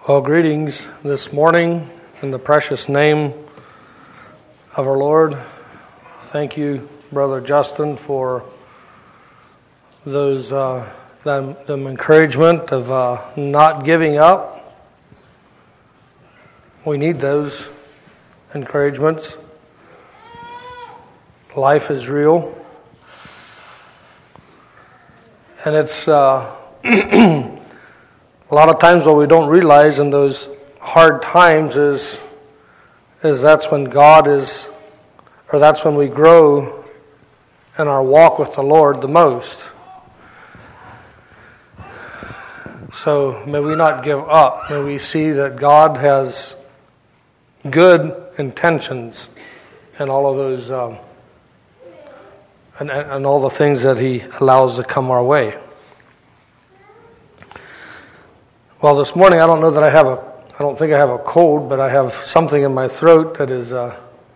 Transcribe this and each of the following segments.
Well, greetings this morning in the precious name of our Lord. Thank you, Brother Justin, for those them encouragement of not giving up. We need those encouragements. Life is real, and it's a lot of times what we don't realize in those hard times is that's when God is, or that's when we grow in our walk with the Lord the most. So may we not give up. May we see that God has good intentions in all of those, and all the things that He allows to come our way. Well, this morning I don't know that I don't think I have a cold, but I have something in my throat that is, my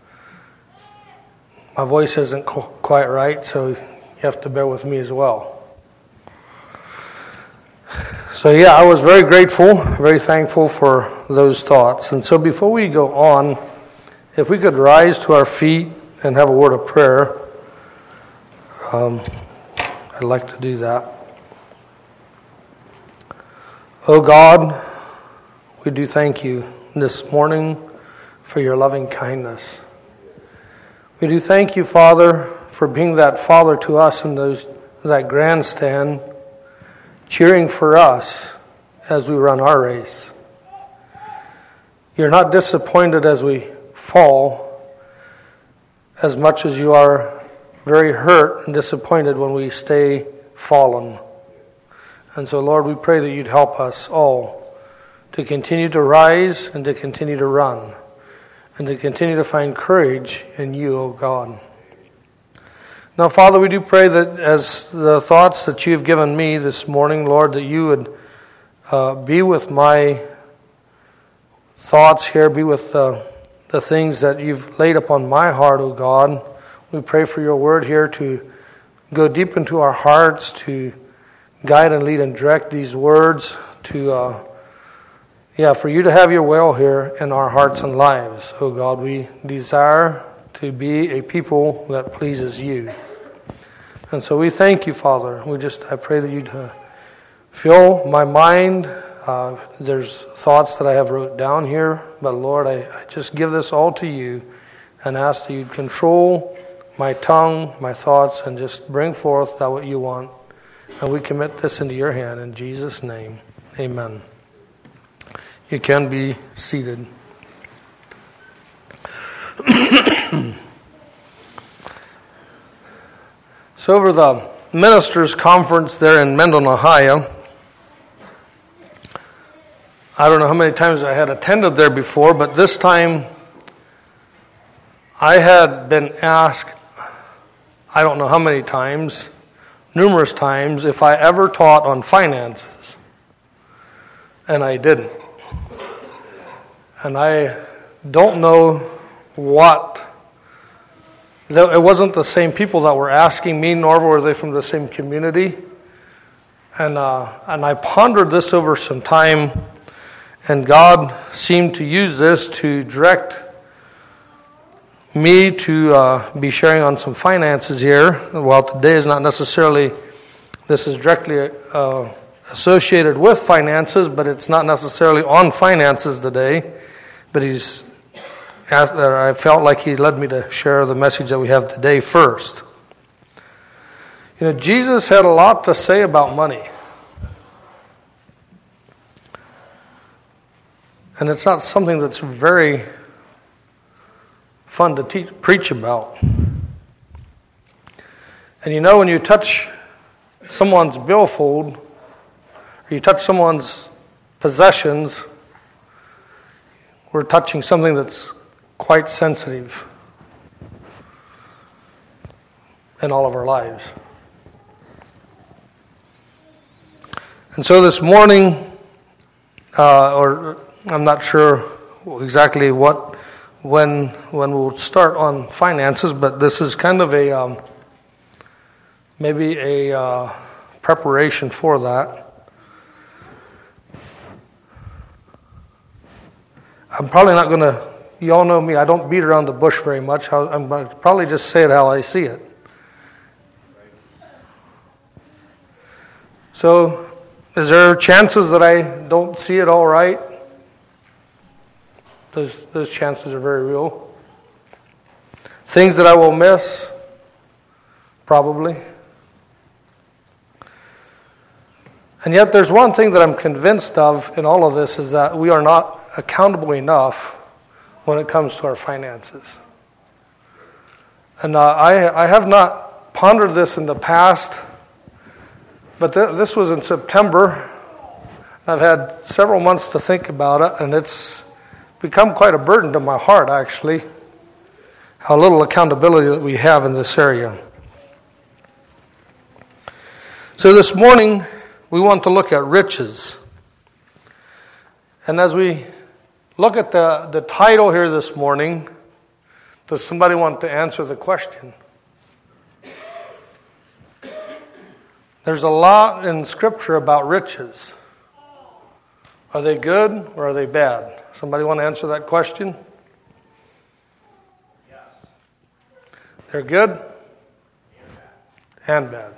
voice isn't quite right, so you have to bear with me as well. So yeah, I was very grateful, very thankful for those thoughts. And so before we go on, if we could rise to our feet and have a word of prayer, I'd like to do that. Oh God, we do thank you this morning for your loving kindness. We do thank you, Father, for being that Father to us in that grandstand, cheering for us as we run our race. You're not disappointed as we fall, as much as you are very hurt and disappointed when we stay fallen. And so, Lord, we pray that you'd help us all to continue to rise and to continue to run and to continue to find courage in you, O God. Now, Father, we do pray that as the thoughts that you've given me this morning, Lord, that you would be with my thoughts here, be with the things that you've laid upon my heart, O God. We pray for your word here to go deep into our hearts, to guide and lead and direct these words, to for you to have your will here in our hearts and lives. Oh God, we desire to be a people that pleases you. And so we thank you, Father. I pray that you'd fill my mind. There's thoughts that I have wrote down here, but Lord, I just give this all to you and ask that you'd control my tongue, my thoughts, and just bring forth that what you want. And we commit this into your hand in Jesus' name. Amen. You can be seated. So over the ministers' conference there in Mendon, Ohio, I don't know how many times I had attended there before, but this time I had been asked, I don't know how many times, numerous times, if I ever taught on finances. And I didn't. And I don't know what. It wasn't the same people that were asking me, nor were they from the same community. And I pondered this over some time, and God seemed to use this to direct me to be sharing on some finances here. While today is not necessarily, this is directly associated with finances, but it's not necessarily on finances today. But I felt like he led me to share the message that we have today first. You know, Jesus had a lot to say about money. And it's not something that's very fun to preach about. And you know, when you touch someone's billfold, or you touch someone's possessions, we're touching something that's quite sensitive in all of our lives. And so this morning, or I'm not sure exactly when we'll start on finances, but this is kind of maybe a preparation for that. I'm probably not going to, you all know me, I don't beat around the bush very much. I'm going to probably just say it how I see it. So, is there chances that I don't see it all right? Those chances are very real. Things that I will miss? Probably. And yet there's one thing that I'm convinced of in all of this is that we are not accountable enough when it comes to our finances. And I have not pondered this in the past, but this was in September. I've had several months to think about it, and it's become quite a burden to my heart, actually, how little accountability that we have in this area. So this morning, we want to look at riches. And as we look at the title here this morning, does somebody want to answer the question? There's a lot in Scripture about riches. Are they good or are they bad? Somebody want to answer that question? Yes. They're good and bad.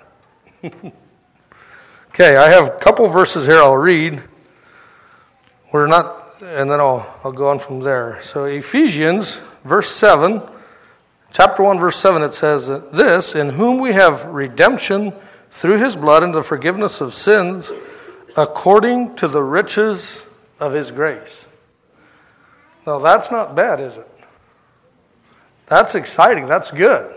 Okay, I have a couple verses here I'll read. We're not, and then I'll go on from there. So Ephesians, verse 7, chapter 1, verse 7, it says, "This, in whom we have redemption through his blood and the forgiveness of sins, according to the riches of his grace." Now that's not bad, is it? That's exciting. That's good.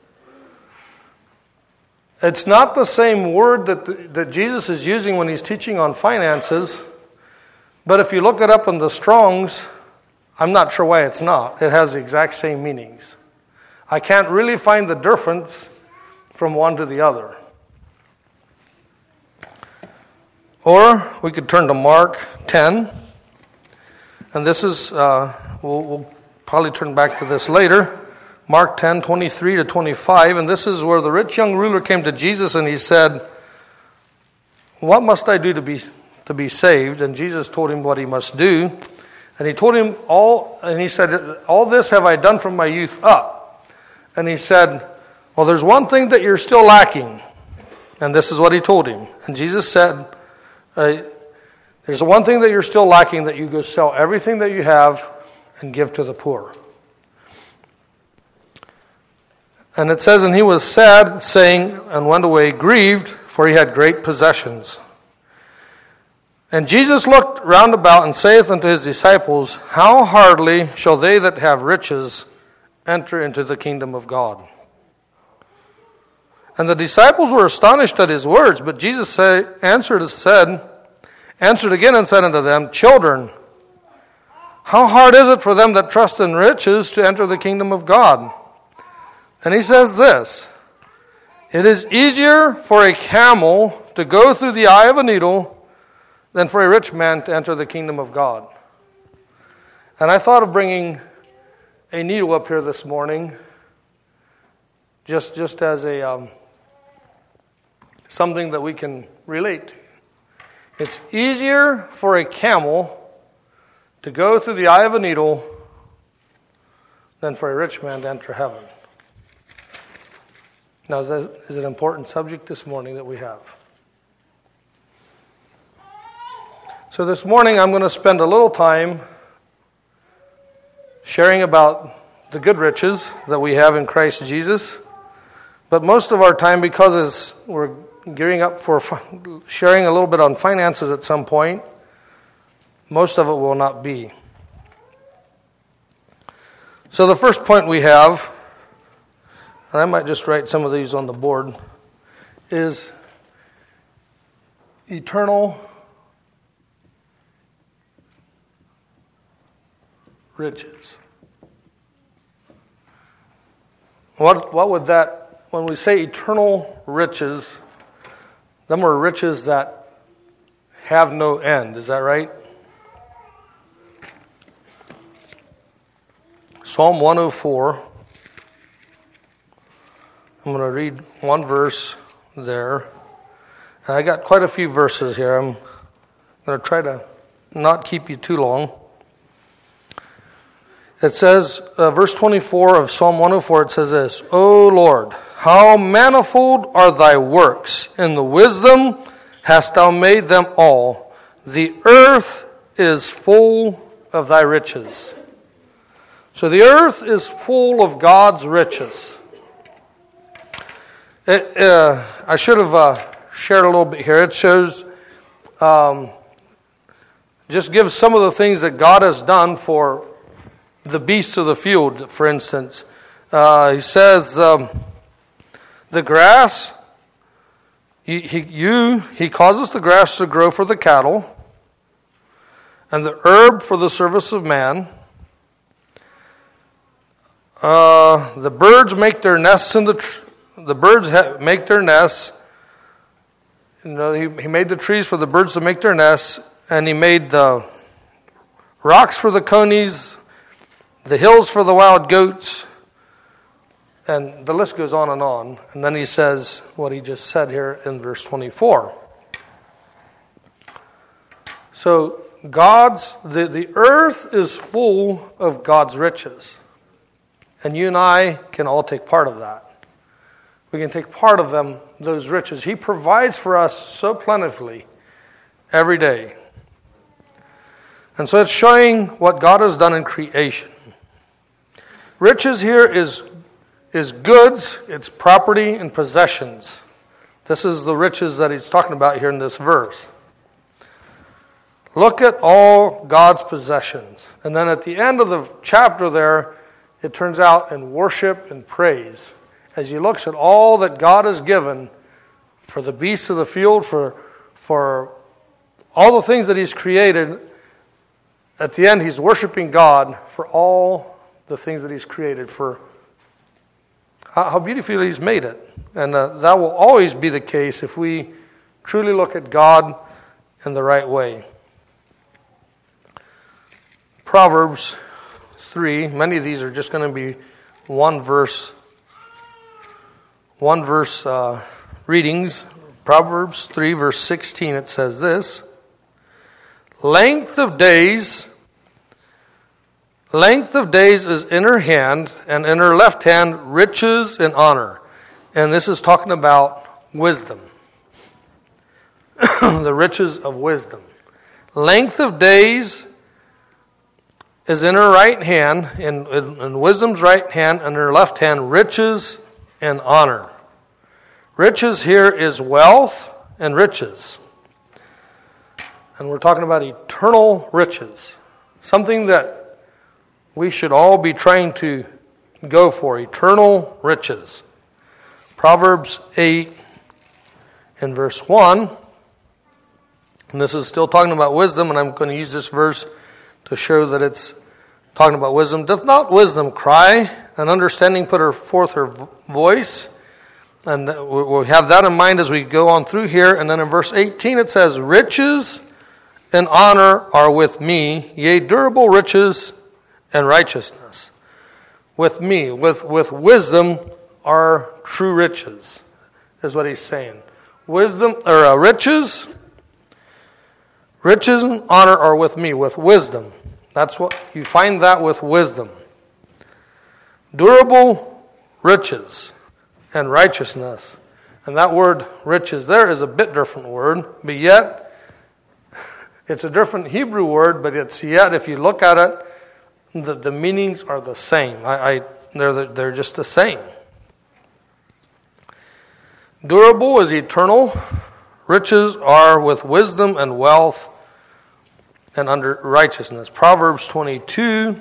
It's not the same word that Jesus is using when he's teaching on finances, but if you look it up in the Strong's, I'm not sure why it's not. It has the exact same meanings. I can't really find the difference from one to the other. Or we could turn to Mark 10, and this is, we'll probably turn back to this later. Mark 10, 23 to 25, and this is where the rich young ruler came to Jesus and he said, "What must I do to be saved?" And Jesus told him what he must do. And he told him and he said, "All this have I done from my youth up." And he said, "Well, there's one thing that you're still lacking." And this is what he told him. And Jesus said, "There's one thing that you're still lacking, that you go sell everything that you have and give to the poor." And it says, "And he was sad, saying, and went away grieved, for he had great possessions. And Jesus looked round about and saith unto his disciples, How hardly shall they that have riches enter into the kingdom of God? And the disciples were astonished at his words, but Jesus answered again and said unto them, Children, how hard is it for them that trust in riches to enter the kingdom of God? And he says this, It is easier for a camel to go through the eye of a needle than for a rich man to enter the kingdom of God." And I thought of bringing a needle up here this morning, just as a something that we can relate to. It's easier for a camel to go through the eye of a needle than for a rich man to enter heaven. Now, is it an important subject this morning that we have? So this morning I'm going to spend a little time sharing about the good riches that we have in Christ Jesus. But most of our time, because we're gearing up for sharing a little bit on finances at some point, most of it will not be. So the first point we have, and I might just write some of these on the board, is eternal riches. What would that, when we say eternal riches, them are riches that have no end, is that right? Psalm 104. I'm going to read one verse there. And I got quite a few verses here. I'm going to try to not keep you too long. It says, verse 24 of Psalm 104, it says this, O Lord, how manifold are thy works! In the wisdom hast thou made them all. The earth is full of thy riches. So the earth is full of God's riches. I should have shared a little bit here. It shows, just gives some of the things that God has done for the beasts of the field, for instance. He says, the grass, he causes the grass to grow for the cattle, and the herb for the service of man. The birds make their nests in the birds make their nests. You know, he made the trees for the birds to make their nests, and he made the rocks for the conies, the hills for the wild goats, and the list goes on. And then he says what he just said here in verse 24. So the earth is full of God's riches. And you and I can all take part of that. We can take part of them, those riches. He provides for us so plentifully every day. And so it's showing what God has done in creation. Riches here is goods, it's property and possessions. This is the riches that he's talking about here in this verse. Look at all God's possessions. And then at the end of the chapter there, it turns out in worship and praise. As he looks at all that God has given for the beasts of the field, for all the things that he's created, at the end he's worshiping God for all the things that he's created, for how beautifully he's made it. And that will always be the case if we truly look at God in the right way. Proverbs 3, many of these are just going to be one verse readings. Proverbs 3 verse 16, it says this, Length of days is in her hand, and in her left hand riches and honor. And this is talking about wisdom. The riches of wisdom. Length of days is in her right hand, in wisdom's right hand, and her left hand riches and honor. Riches here is wealth and riches. And we're talking about eternal riches. Something that we should all be trying to go for, eternal riches. Proverbs 8 and verse 1. And this is still talking about wisdom, and I'm going to use this verse to show that it's talking about wisdom. Doth not wisdom cry, and understanding put forth her voice? And we'll have that in mind as we go on through here. And then in verse 18 it says, Riches and honor are with me, yea, durable riches and righteousness. With me, with wisdom are true riches, is what he's saying. Wisdom, or riches and honor are with me, with wisdom. That's what you find that with wisdom. Durable riches and righteousness. And that word riches there is a bit different word, but yet it's a different Hebrew word, but it's yet, if you look at it, the meanings are the same. They're just the same. Durable is eternal. Riches are with wisdom and wealth and under righteousness. Proverbs 22,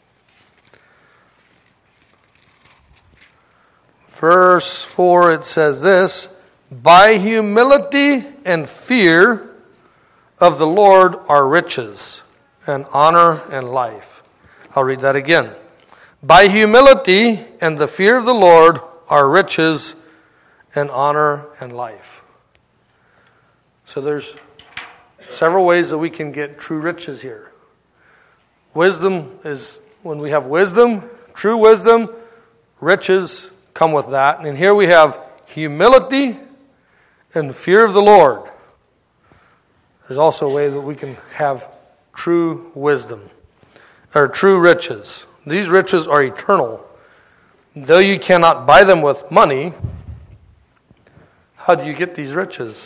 verse 4, it says this, By humility and fear of the Lord are riches, and honor and life. I'll read that again. By humility and the fear of the Lord are riches, and honor and life. So there's several ways that we can get true riches here. Wisdom is, when we have wisdom, true wisdom, riches come with that. And here we have humility and fear of the Lord. There's also a way that we can have true wisdom, or true riches. These riches are eternal. Though you cannot buy them with money, how do you get these riches?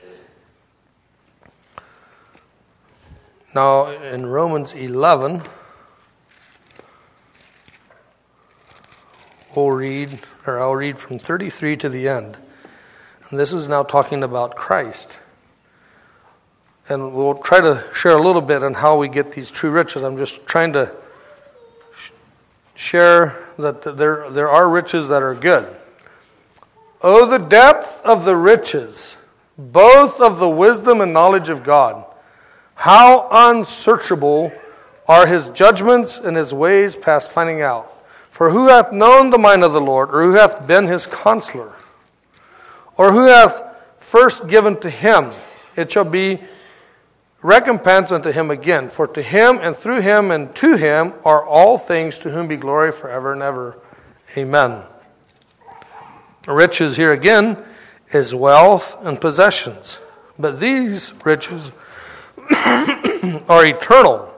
Now, in Romans 11, I'll read from 33 to the end. And this is now talking about Christ. And we'll try to share a little bit on how we get these true riches. I'm just trying to share that there are riches that are good. Oh, the depth of the riches, both of the wisdom and knowledge of God. How unsearchable are his judgments and his ways past finding out. For who hath known the mind of the Lord, or who hath been his counselor? Or who hath first given to him? It shall be recompense unto him again. For to him and through him and to him are all things, to whom be glory forever and ever. Amen. Riches here again is wealth and possessions. But these riches are eternal.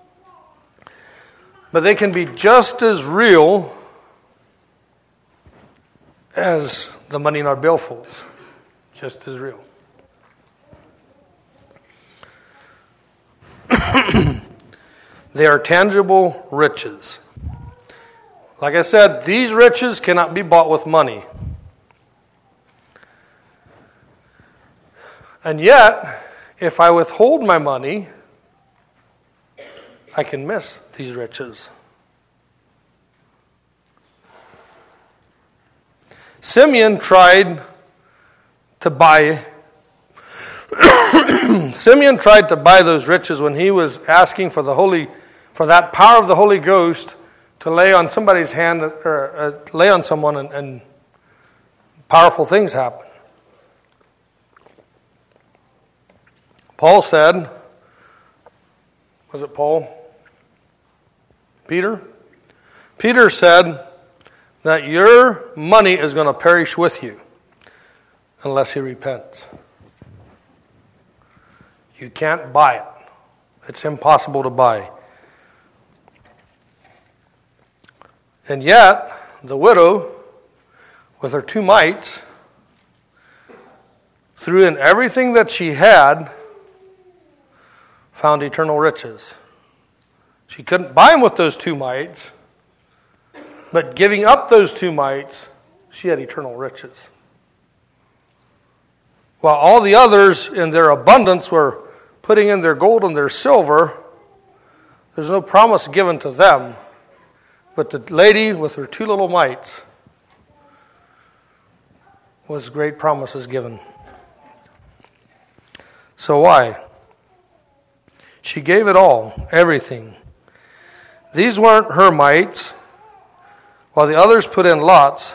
But they can be just as real as the money in our billfolds. Just as real. They are tangible riches. Like I said, these riches cannot be bought with money. And yet, if I withhold my money, I can miss these riches. Simeon tried to buy those riches when he was asking for that power of the Holy Ghost to lay on somebody's hand, or lay on someone, and powerful things happen. Paul said, was it Paul? Peter? Peter said that your money is going to perish with you unless he repents. You can't buy it. It's impossible to buy. And yet, the widow, with her 2 mites, threw in everything that she had, found eternal riches. She couldn't buy them with those 2 mites, but giving up those 2 mites, she had eternal riches. While all the others in their abundance were putting in their gold and their silver, there's no promise given to them. But the lady with her 2 little mites was great promises given. So why? She gave it all, everything. These weren't her mites, while the others put in lots.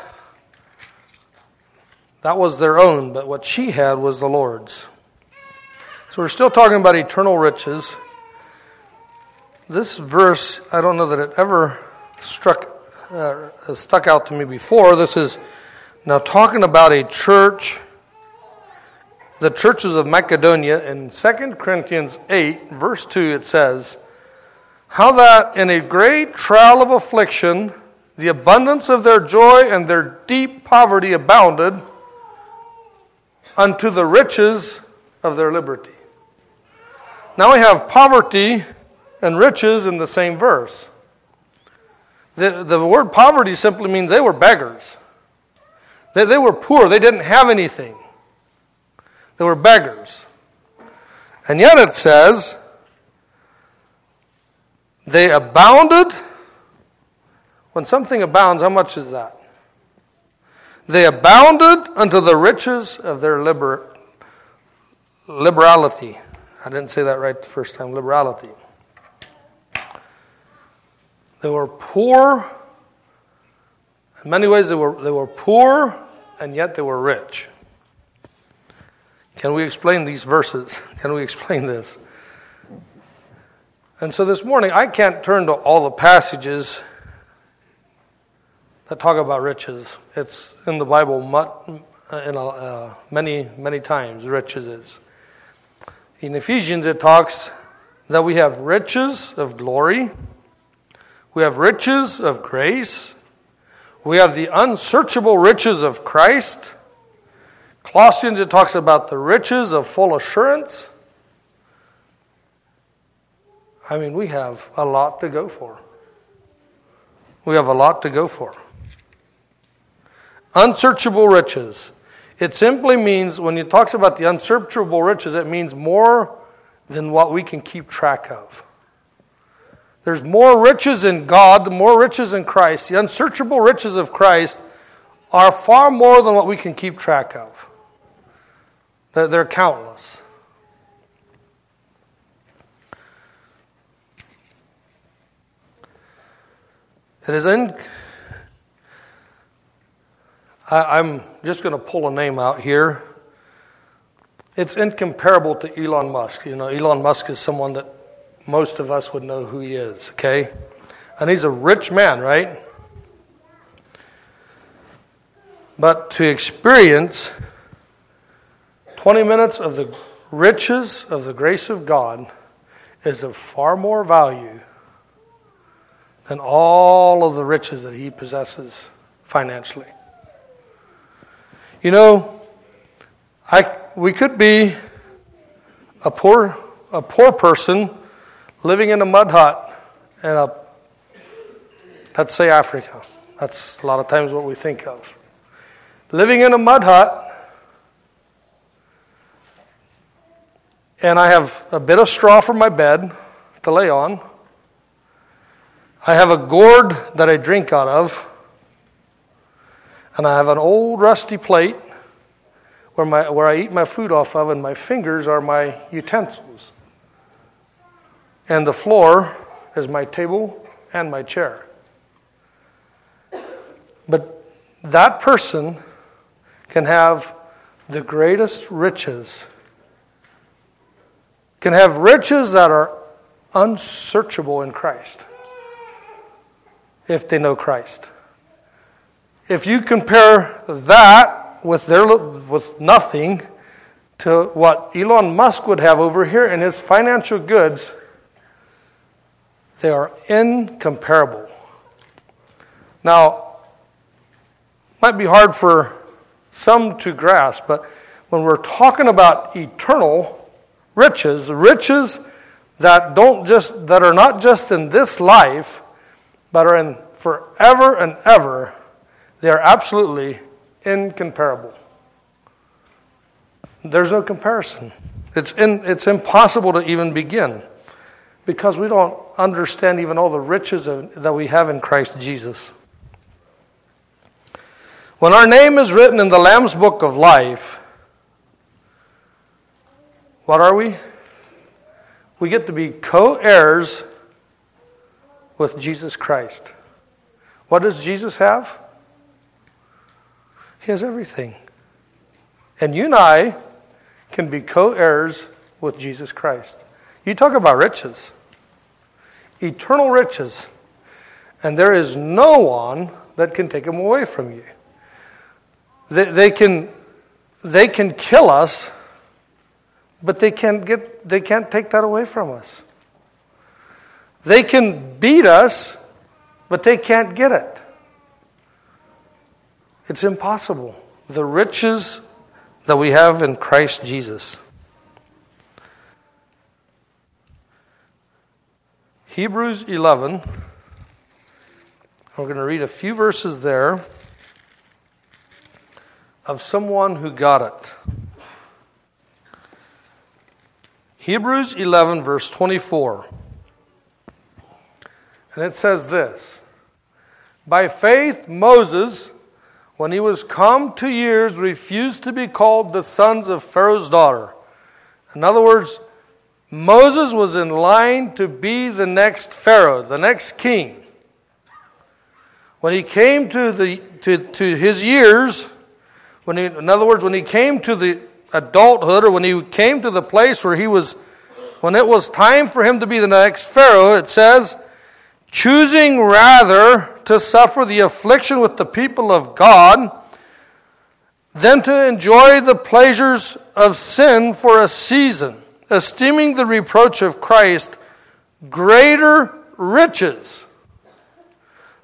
That was their own, but what she had was the Lord's. So we're still talking about eternal riches. This verse, I don't know that it ever stuck out to me before. This is now talking about a church, the churches of Macedonia. In 2 Corinthians 8, verse 2, it says, how that in a great trial of affliction, the abundance of their joy and their deep poverty abounded unto the riches of their liberty. Now we have poverty and riches in the same verse. The word poverty simply means they were beggars. They were poor. They didn't have anything. They were beggars. And yet it says, they abounded. When something abounds, how much is that? They abounded unto the riches of their liberality. I didn't say that right the first time, liberality. They were poor. In many ways, they were poor, and yet they were rich. Can we explain these verses? Can we explain this? And so this morning, I can't turn to all the passages that talk about riches. It's in the Bible many, many times, riches is. In Ephesians, it talks that we have riches of glory. We have riches of grace. We have the unsearchable riches of Christ. Colossians, it talks about the riches of full assurance. I mean, we have a lot to go for. We have a lot to go for. Unsearchable riches. It simply means, when it talks about the unsearchable riches, it means more than what we can keep track of. There's more riches in God, more riches in Christ. The unsearchable riches of Christ are far more than what we can keep track of. They're countless. It is I'm just going to pull a name out here. It's incomparable to Elon Musk. You know, Elon Musk is someone that most of us would know who he is, okay? And he's a rich man, right? But to experience 20 minutes of the riches of the grace of God is of far more value than all of the riches that he possesses financially. You know, we could be a poor person living in a mud hut in let's say Africa. That's a lot of times what we think of. Living in a mud hut, and I have a bit of straw for my bed to lay on. I have a gourd that I drink out of. And I have an old rusty plate where I eat my food off of, and my fingers are my utensils. And the floor is my table and my chair. But that person can have the greatest riches, can have riches that are unsearchable in Christ, if they know Christ. If you compare that with nothing to what Elon Musk would have over here in his financial goods, they are incomparable. Now, it might be hard for some to grasp, but when we're talking about eternal riches that are not just in this life, but are in forever and ever, they are absolutely incomparable. There's no comparison. It's impossible to even begin because we don't understand even all the riches that we have in Christ Jesus. When our name is written in the Lamb's Book of Life, what are we? We get to be co-heirs with Jesus Christ. What does Jesus have? He has everything. And you and I can be co-heirs with Jesus Christ. You talk about riches. Eternal riches. And there is no one that can take them away from you. They can kill us, but they can't take that away from us. They can beat us, but they can't get it. It's impossible. The riches that we have in Christ Jesus. Hebrews 11. We're going to read a few verses there of someone who got it. Hebrews 11, verse 24. And it says this: By faith Moses, when he was come to years, refused to be called the sons of Pharaoh's daughter. In other words, Moses was in line to be the next Pharaoh, the next king. When he came to his years, when he came to the adulthood, or when he came to the place where when it was time for him to be the next Pharaoh, it says, choosing rather to suffer the affliction with the people of God than to enjoy the pleasures of sin for a season, esteeming the reproach of Christ greater riches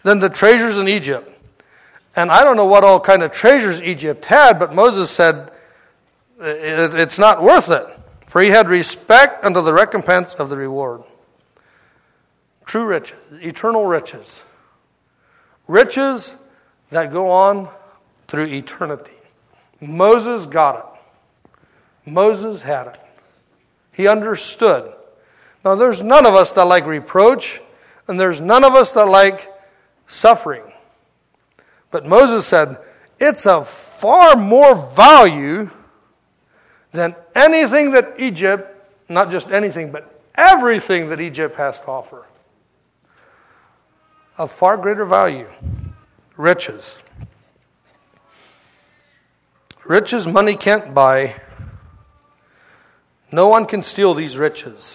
than the treasures in Egypt. And I don't know what all kind of treasures Egypt had, but Moses said, it's not worth it, for he had respect unto the recompense of the reward. True riches, eternal riches. Riches that go on through eternity. Moses got it. Moses had it. He understood. Now, there's none of us that like reproach, and there's none of us that like suffering. But Moses said, it's of far more value than anything that Egypt, not just anything, but everything that Egypt has to offer. Of far greater value. Riches. Riches money can't buy. No one can steal these riches.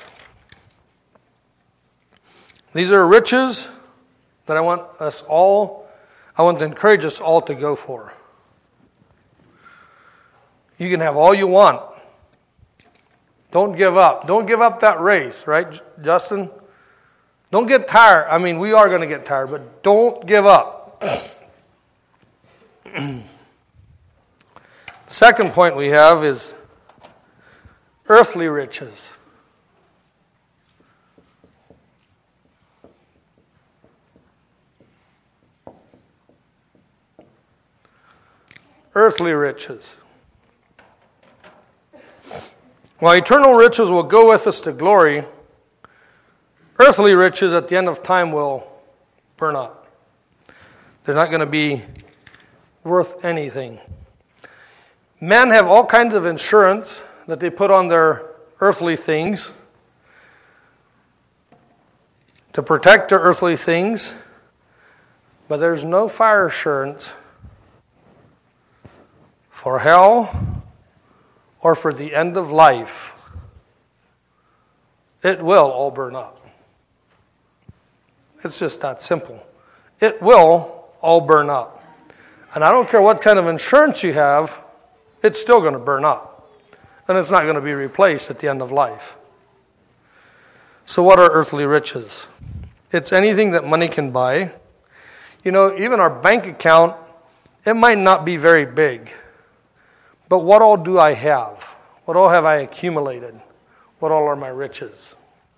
These are riches that I want to encourage us all to go for. You can have all you want. Don't give up. Don't give up that race, right, Justin? Don't get tired. I mean, we are going to get tired, but don't give up. The second point we have is earthly riches. Earthly riches. While eternal riches will go with us to glory, earthly riches at the end of time will burn up. They're not going to be worth anything. Men have all kinds of insurance that they put on their earthly things to protect their earthly things, but there's no fire insurance for hell or for the end of life. It will all burn up. It's just that simple. It will all burn up. And I don't care what kind of insurance you have, it's still going to burn up. And it's not going to be replaced at the end of life. So what are earthly riches? It's anything that money can buy. You know, even our bank account, it might not be very big. But what all do I have? What all have I accumulated? What all are my riches?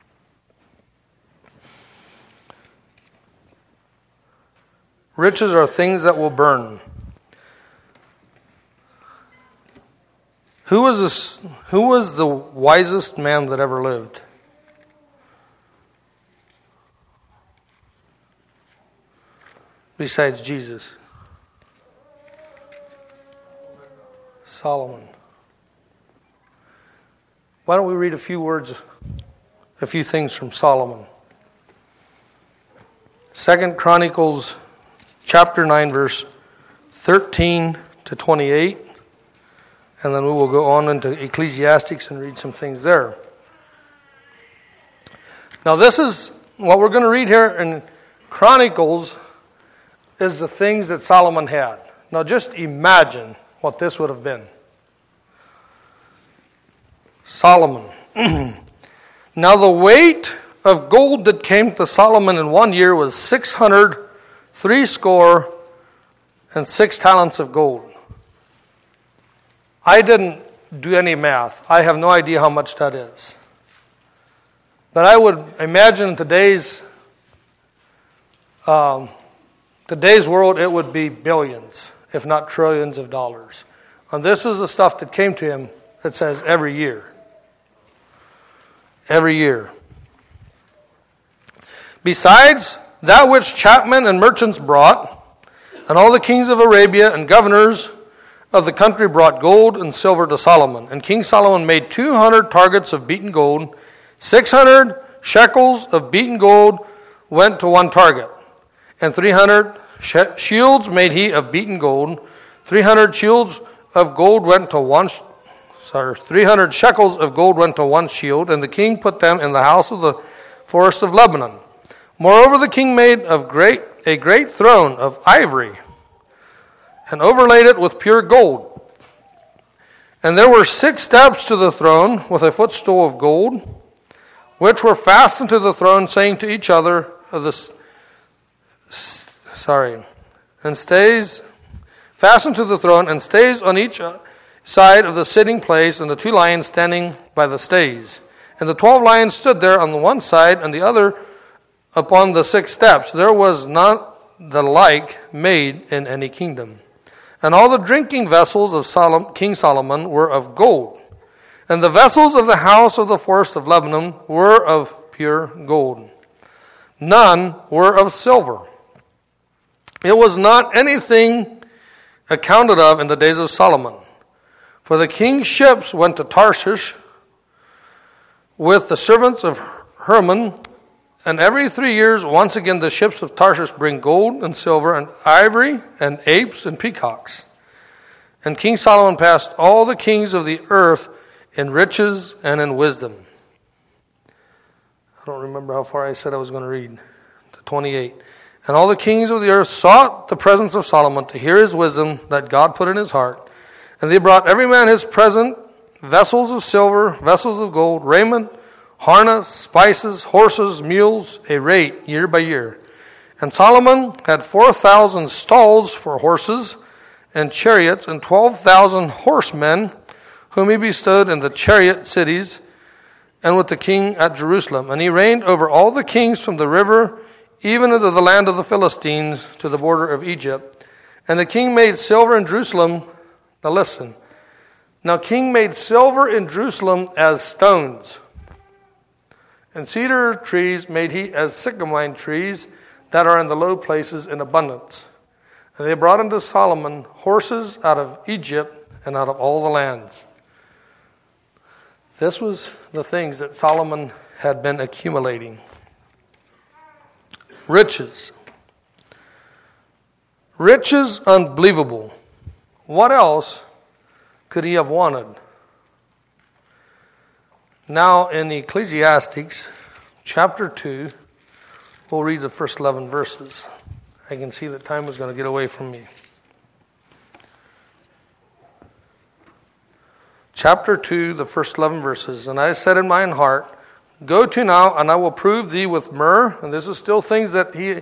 Riches are things that will burn. Who was the wisest man that ever lived? Besides Jesus. Solomon. Why don't we read a few things from Solomon? 2 Chronicles chapter 9, verse 13 to 28. And then we will go on into Ecclesiastes and read some things there. Now this is what we're going to read here in Chronicles is the things that Solomon had. Now just imagine what this would have been. Solomon. Now the weight of gold that came to Solomon in 1 year was 606 talents of gold. I didn't do any math. I have no idea how much that is. But I would imagine in today's world, it would be billions, if not trillions of dollars. And this is the stuff that came to him that says every year. Every year. Besides that which chapmen and merchants brought, and all the kings of Arabia and governors of the country brought gold and silver to Solomon. And King Solomon made 200 targets of beaten gold. 600 shekels of beaten gold went to one target. And 300 shields made he of beaten gold. 300 shields of gold went to 300 shekels of gold went to one shield. And the king put them in the house of the forest of Lebanon. Moreover, the king made a great throne of ivory, and overlaid it with pure gold. And there were 6 steps to the throne, with a footstool of gold, which were fastened to the throne, saying to each other, and stays fastened to the throne, and stays on each side of the sitting place, and the 2 lions standing by the stays. And the 12 lions stood there on the one side, and the other upon the 6 steps. There was not the like made in any kingdom. And all the drinking vessels of King Solomon were of gold, and the vessels of the house of the forest of Lebanon were of pure gold. None were of silver. It was not anything accounted of in the days of Solomon. For the king's ships went to Tarshish with the servants of Hermon, and every 3 years, once again, the ships of Tarshish bring gold and silver and ivory and apes and peacocks. And King Solomon passed all the kings of the earth in riches and in wisdom. I don't remember how far I said I was going to read. To 28. And all the kings of the earth sought the presence of Solomon to hear his wisdom that God put in his heart. And they brought every man his present, vessels of silver, vessels of gold, raiment, harness, spices, horses, mules, a rate year by year. And Solomon had 4,000 stalls for horses and chariots, and 12,000 horsemen, whom he bestowed in the chariot cities, and with the king at Jerusalem. And he reigned over all the kings from the river even into the land of the Philistines to the border of Egypt. And the king made silver in Jerusalem. Now listen. Now king made silver in Jerusalem as stones. And cedar trees made he as sycamine trees that are in the low places in abundance. And they brought unto Solomon horses out of Egypt and out of all the lands. This was the things that Solomon had been accumulating. Riches. Riches unbelievable. What else could he have wanted? Now in Ecclesiastes chapter 2, we'll read the first 11 verses. I can see that time was going to get away from me. Chapter 2, the first 11 verses. And I said in mine heart, go to now, and I will prove thee with myrrh. And this is still things that he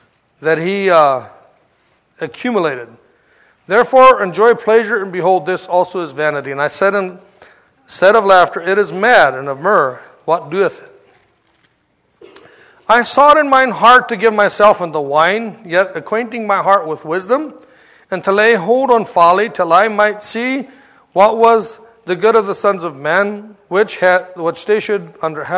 accumulated. Therefore enjoy pleasure, and behold, this also is vanity. And I said of laughter, it is mad, and of myrrh, what doeth it? I sought in mine heart to give myself unto wine, yet acquainting my heart with wisdom, and to lay hold on folly, till I might see what was the good of the sons of men, which they should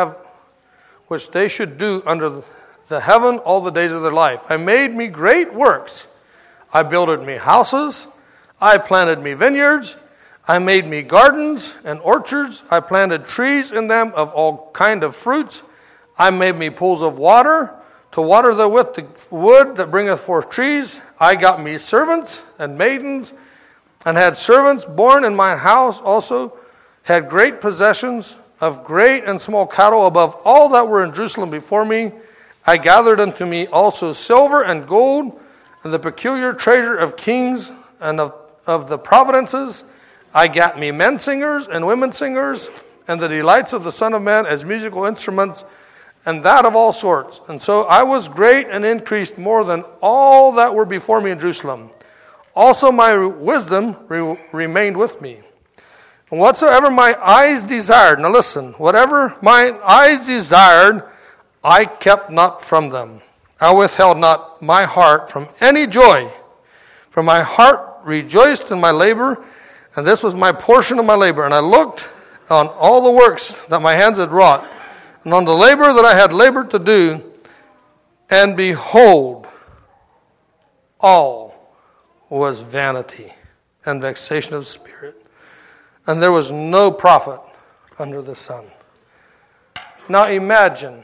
do under the heaven all the days of their life. I made me great works. I builded me houses. I planted me vineyards. I made me gardens and orchards. I planted trees in them of all kind of fruits. I made me pools of water to water therewith the wood that bringeth forth trees. I got me servants and maidens, and had servants born in my house also, had great possessions of great and small cattle above all that were in Jerusalem before me. I gathered unto me also silver and gold, and the peculiar treasure of kings and of the providences. I got me men singers and women singers, and the delights of the Son of Man as musical instruments, and that of all sorts. And so I was great and increased more than all that were before me in Jerusalem. Also my wisdom remained with me. And whatsoever my eyes desired, now listen, whatever my eyes desired, I kept not from them. I withheld not my heart from any joy. For my heart rejoiced in my labor, and this was my portion of my labor. And I looked on all the works that my hands had wrought, and on the labor that I had labored to do, and behold, all was vanity and vexation of spirit, and there was no profit under the sun. Now imagine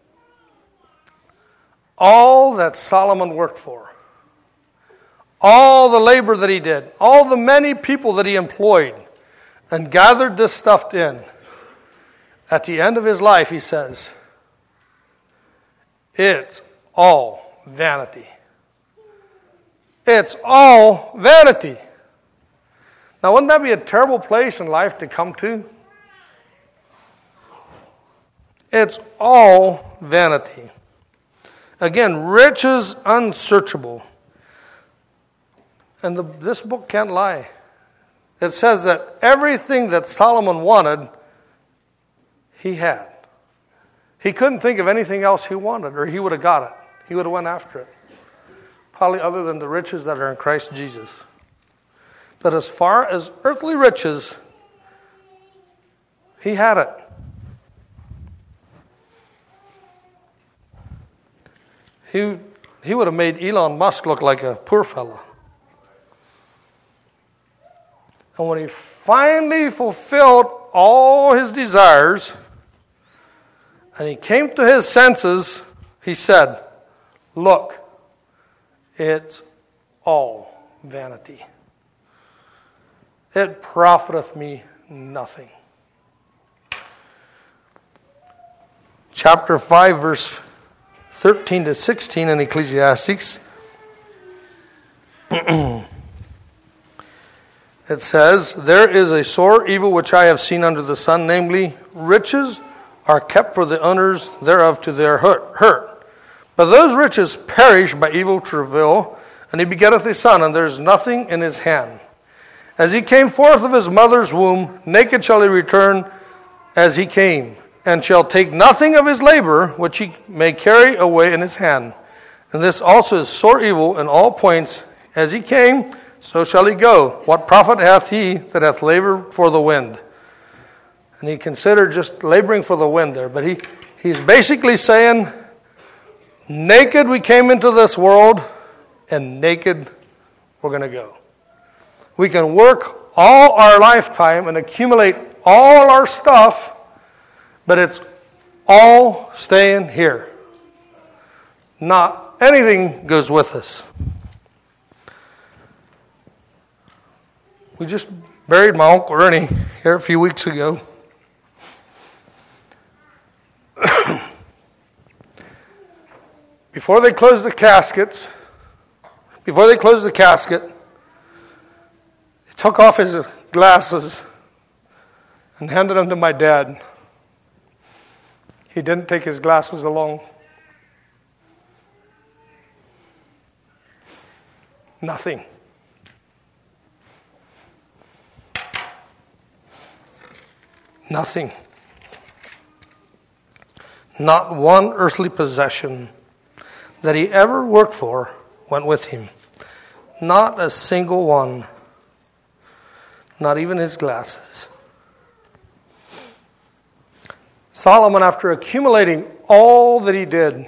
all that Solomon worked for, all the labor that he did, all the many people that he employed and gathered this stuff in. At the end of his life, he says, it's all vanity. It's all vanity. Now, wouldn't that be a terrible place in life to come to? It's all vanity. Again, riches unsearchable. And this book can't lie. It says that everything that Solomon wanted, he had. He couldn't think of anything else he wanted, or he would have got it. He would have went after it. Probably other than the riches that are in Christ Jesus. But as far as earthly riches, he had it. He would have made Elon Musk look like a poor fellow. And when he finally fulfilled all his desires, and he came to his senses, he said, "Look, it's all vanity. It profiteth me nothing." Chapter 5, verse 13 to 16 in Ecclesiastes. It says, "There is a sore evil which I have seen under the sun, namely, riches are kept for the owners thereof to their hurt. But those riches perish by evil travail, and he begetteth a son, and there is nothing in his hand. As he came forth of his mother's womb, naked shall he return as he came, and shall take nothing of his labor, which he may carry away in his hand. And this also is sore evil in all points. As he came, so shall he go. What profit hath he that hath labored for the wind?" And he considered just laboring for the wind there. But he's basically saying, naked we came into this world, and naked we're going to go. We can work all our lifetime and accumulate all our stuff, but it's all staying here. Not anything goes with us. We just buried my Uncle Ernie here a few weeks ago. Before they closed the casket, he took off his glasses and handed them to my dad. He didn't take his glasses along. Nothing. Nothing. Not one earthly possession that he ever worked for went with him. Not a single one. Not even his glasses. Solomon, after accumulating all that he did,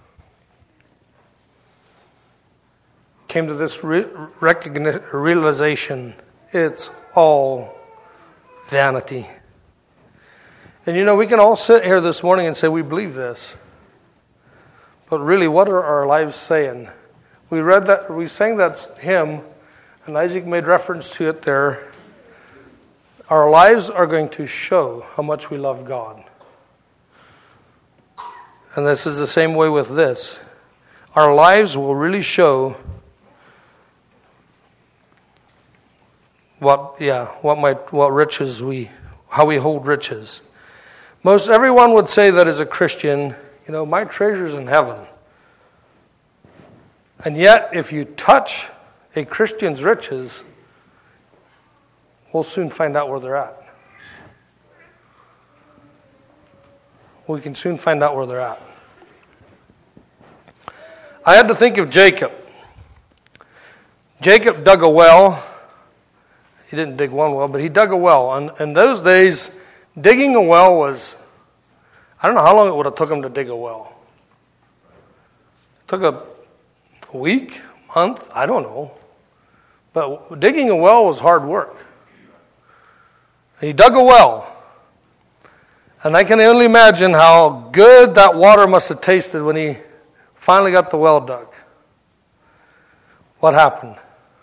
came to this realization, it's all vanity. And you know, we can all sit here this morning and say we believe this. But really, what are our lives saying? We sang that hymn, and Isaac made reference to it there. Our lives are going to show how much we love God. And this is the same way with this. Our lives will really show how we hold riches. Most everyone would say that as a Christian, you know, my treasure's in heaven. And yet, if you touch a Christian's riches, we'll soon find out where they're at. We can soon find out where they're at. I had to think of Jacob. Jacob dug a well. He didn't dig one well, but he dug a well. And in those days, digging a well was, I don't know how long it would have took him to dig a well. It took a week, month, I don't know. But digging a well was hard work. And he dug a well. And I can only imagine how good that water must have tasted when he finally got the well dug. What happened?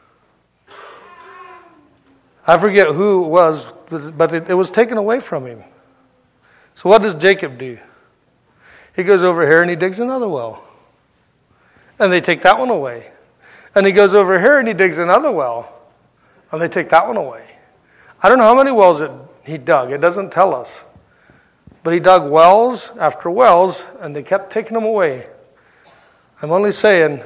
I forget who it was, but it was taken away from him. So what does Jacob do? He goes over here and he digs another well. And they take that one away. And he goes over here and he digs another well. And they take that one away. I don't know how many wells he dug. It doesn't tell us. But he dug wells after wells, and they kept taking them away. I'm only saying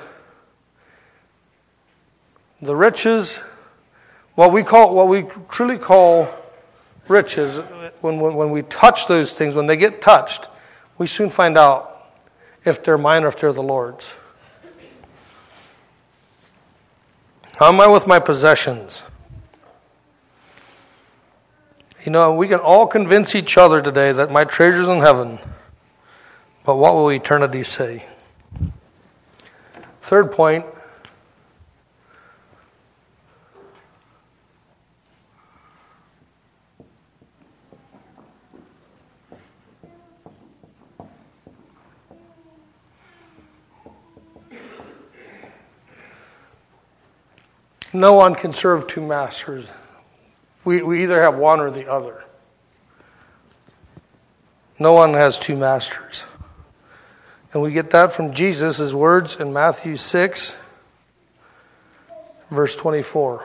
the riches, what we truly call riches, when we touch those things, when they get touched, we soon find out if they're mine or if they're the Lord's. How am I with my possessions? You know, we can all convince each other today that my treasure's in heaven, but what will eternity say? Third point, no one can serve two masters. We either have one or the other. No one has two masters. And we get that from Jesus' words in Matthew 6, verse 24.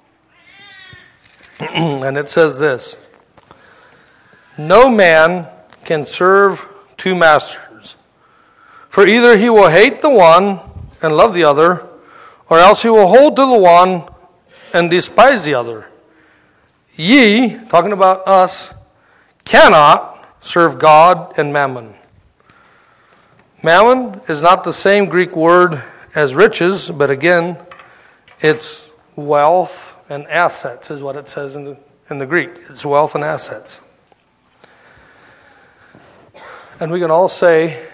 And it says this: no man can serve two masters, for either he will hate the one and love the other, or else he will hold to the one and despise the other. Ye, talking about us, cannot serve God and mammon. Mammon is not the same Greek word as riches, but again, it's wealth and assets is what it says in the Greek. It's wealth and assets. And we can all say,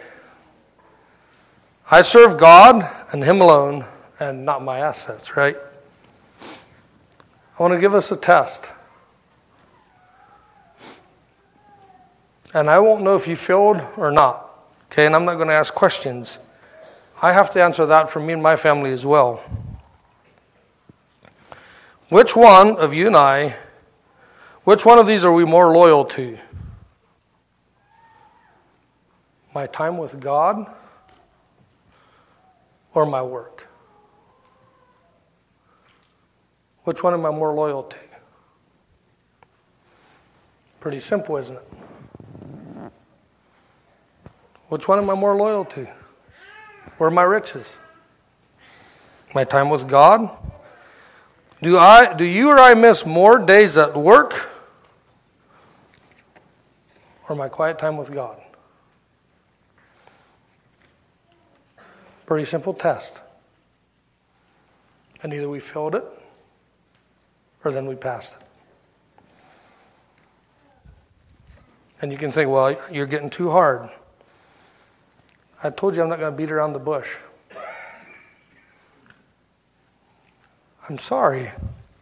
I serve God and Him alone and not my assets, right? I want to give us a test. And I won't know if you failed or not. Okay, and I'm not going to ask questions. I have to answer that for me and my family as well. Which one of you and I, which one of these are we more loyal to? My time with God or my work? Which one am I more loyal to? Pretty simple, isn't it? Which one am I more loyal to? Where are my riches? My time with God? Do you or I miss more days at work or my quiet time with God? Pretty simple test. And either we failed it or then we passed it. And you can think, well, you're getting too hard. I told you I'm not going to beat around the bush. I'm sorry.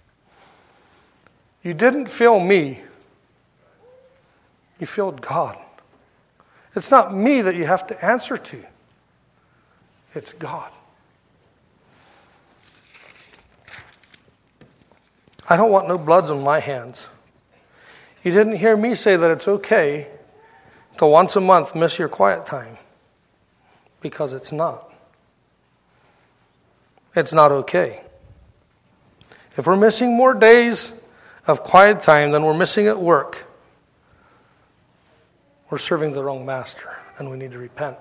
You didn't fail me. You failed God. It's not me that you have to answer to. It's God. I don't want no bloods on my hands. You didn't hear me say that it's okay to once a month miss your quiet time. Because it's not. It's not okay. If we're missing more days of quiet time than we're missing at work, we're serving the wrong master, and we need to repent.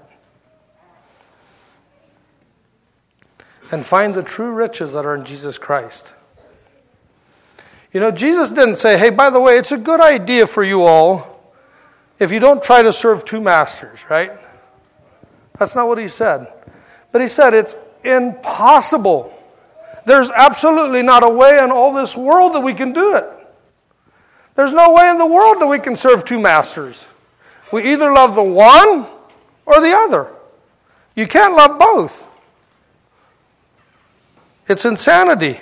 And find the true riches that are in Jesus Christ. You know, Jesus didn't say, hey, by the way, it's a good idea for you all if you don't try to serve two masters, right? That's not what He said. But He said it's impossible. There's absolutely not a way in all this world that we can do it. There's no way in the world that we can serve two masters. We either love the one or the other. You can't love both. It's insanity.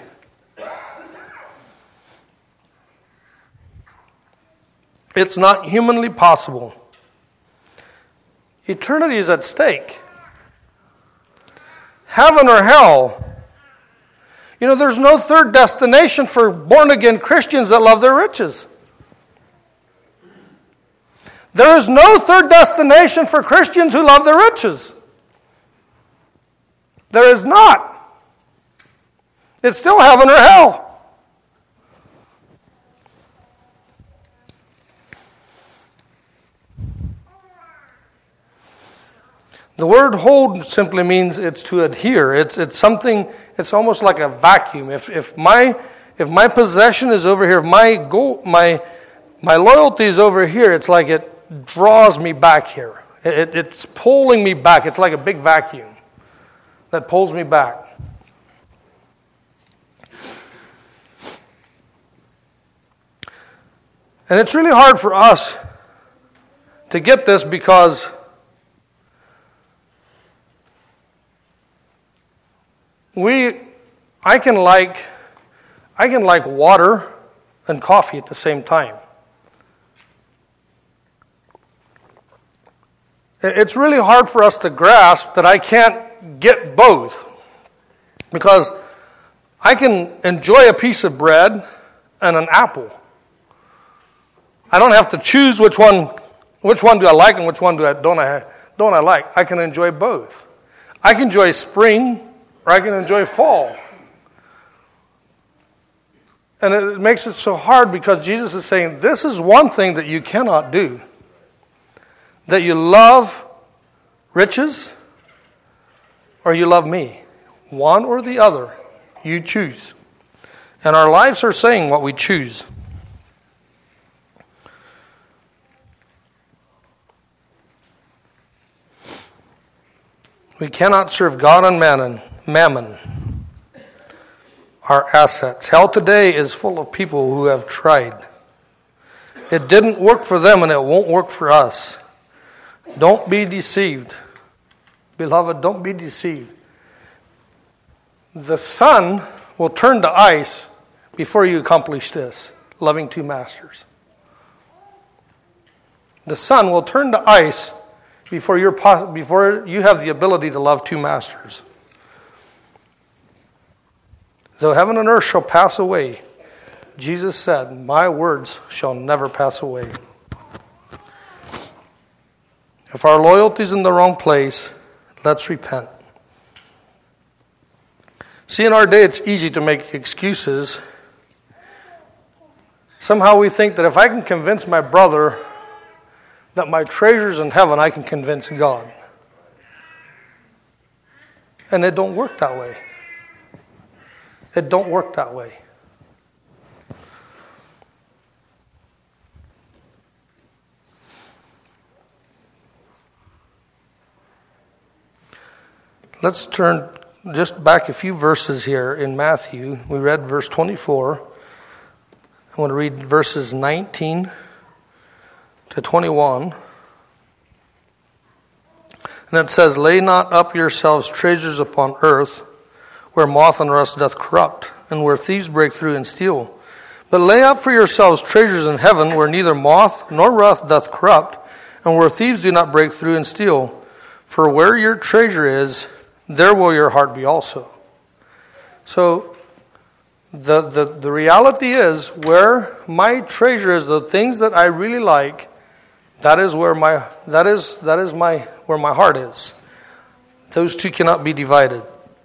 It's not humanly possible. Eternity is at stake. Heaven or hell. You know, there's no third destination for born-again Christians that love their riches. There is no third destination for Christians who love their riches. There is not. It's still heaven or hell. The word hold simply means it's to adhere. It's something, it's almost like a vacuum. If my possession is over here, if my loyalty is over here, it's like it draws me back here. It's pulling me back. It's like a big vacuum that pulls me back. And it's really hard for us to get this because I can like water and coffee at the same time. It's really hard for us to grasp that I can't get both, because I can enjoy a piece of bread and an apple. I don't have to choose which one do I like and which one don't I like. I can enjoy both. I can enjoy spring or I can enjoy fall. And it makes it so hard because Jesus is saying, this is one thing that you cannot do. That you love riches or you love me. One or the other. You choose. And our lives are saying what we choose. We cannot serve God and mammon, our assets. Hell today is full of people who have tried. It didn't work for them and it won't work for us. Don't be deceived. Beloved, don't be deceived. The sun will turn to ice before you accomplish this, loving two masters. The sun will turn to ice before you have the ability to love two masters. Though heaven and earth shall pass away, Jesus said, my words shall never pass away. If our loyalty is in the wrong place, let's repent. See, in our day, it's easy to make excuses. Somehow we think that if I can convince my brother that my treasure's in heaven, I can convince God. And it don't work that way. It don't work that way. Let's turn just back a few verses here in Matthew. We read verse 24. I want to read verses 19 to 21. And it says, lay not up yourselves treasures upon earth, where moth and rust doth corrupt, and where thieves break through and steal. But lay up for yourselves treasures in heaven, where neither moth nor rust doth corrupt, and where thieves do not break through and steal. For where your treasure is, there will your heart be also. So the reality is, where my treasure is, the things that I really like, that is where my heart is. Those two cannot be divided.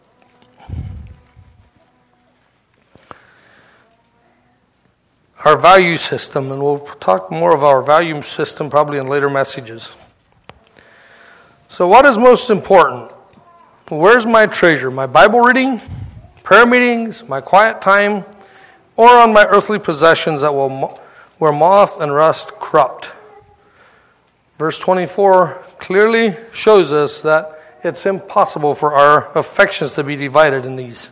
Our value system, and we'll talk more of our value system probably in later messages. So what is most important? Where's my treasure? My Bible reading, prayer meetings, my quiet time, or on my earthly possessions that where moth and rust corrupt? Verse 24 clearly shows us that it's impossible for our affections to be divided in these.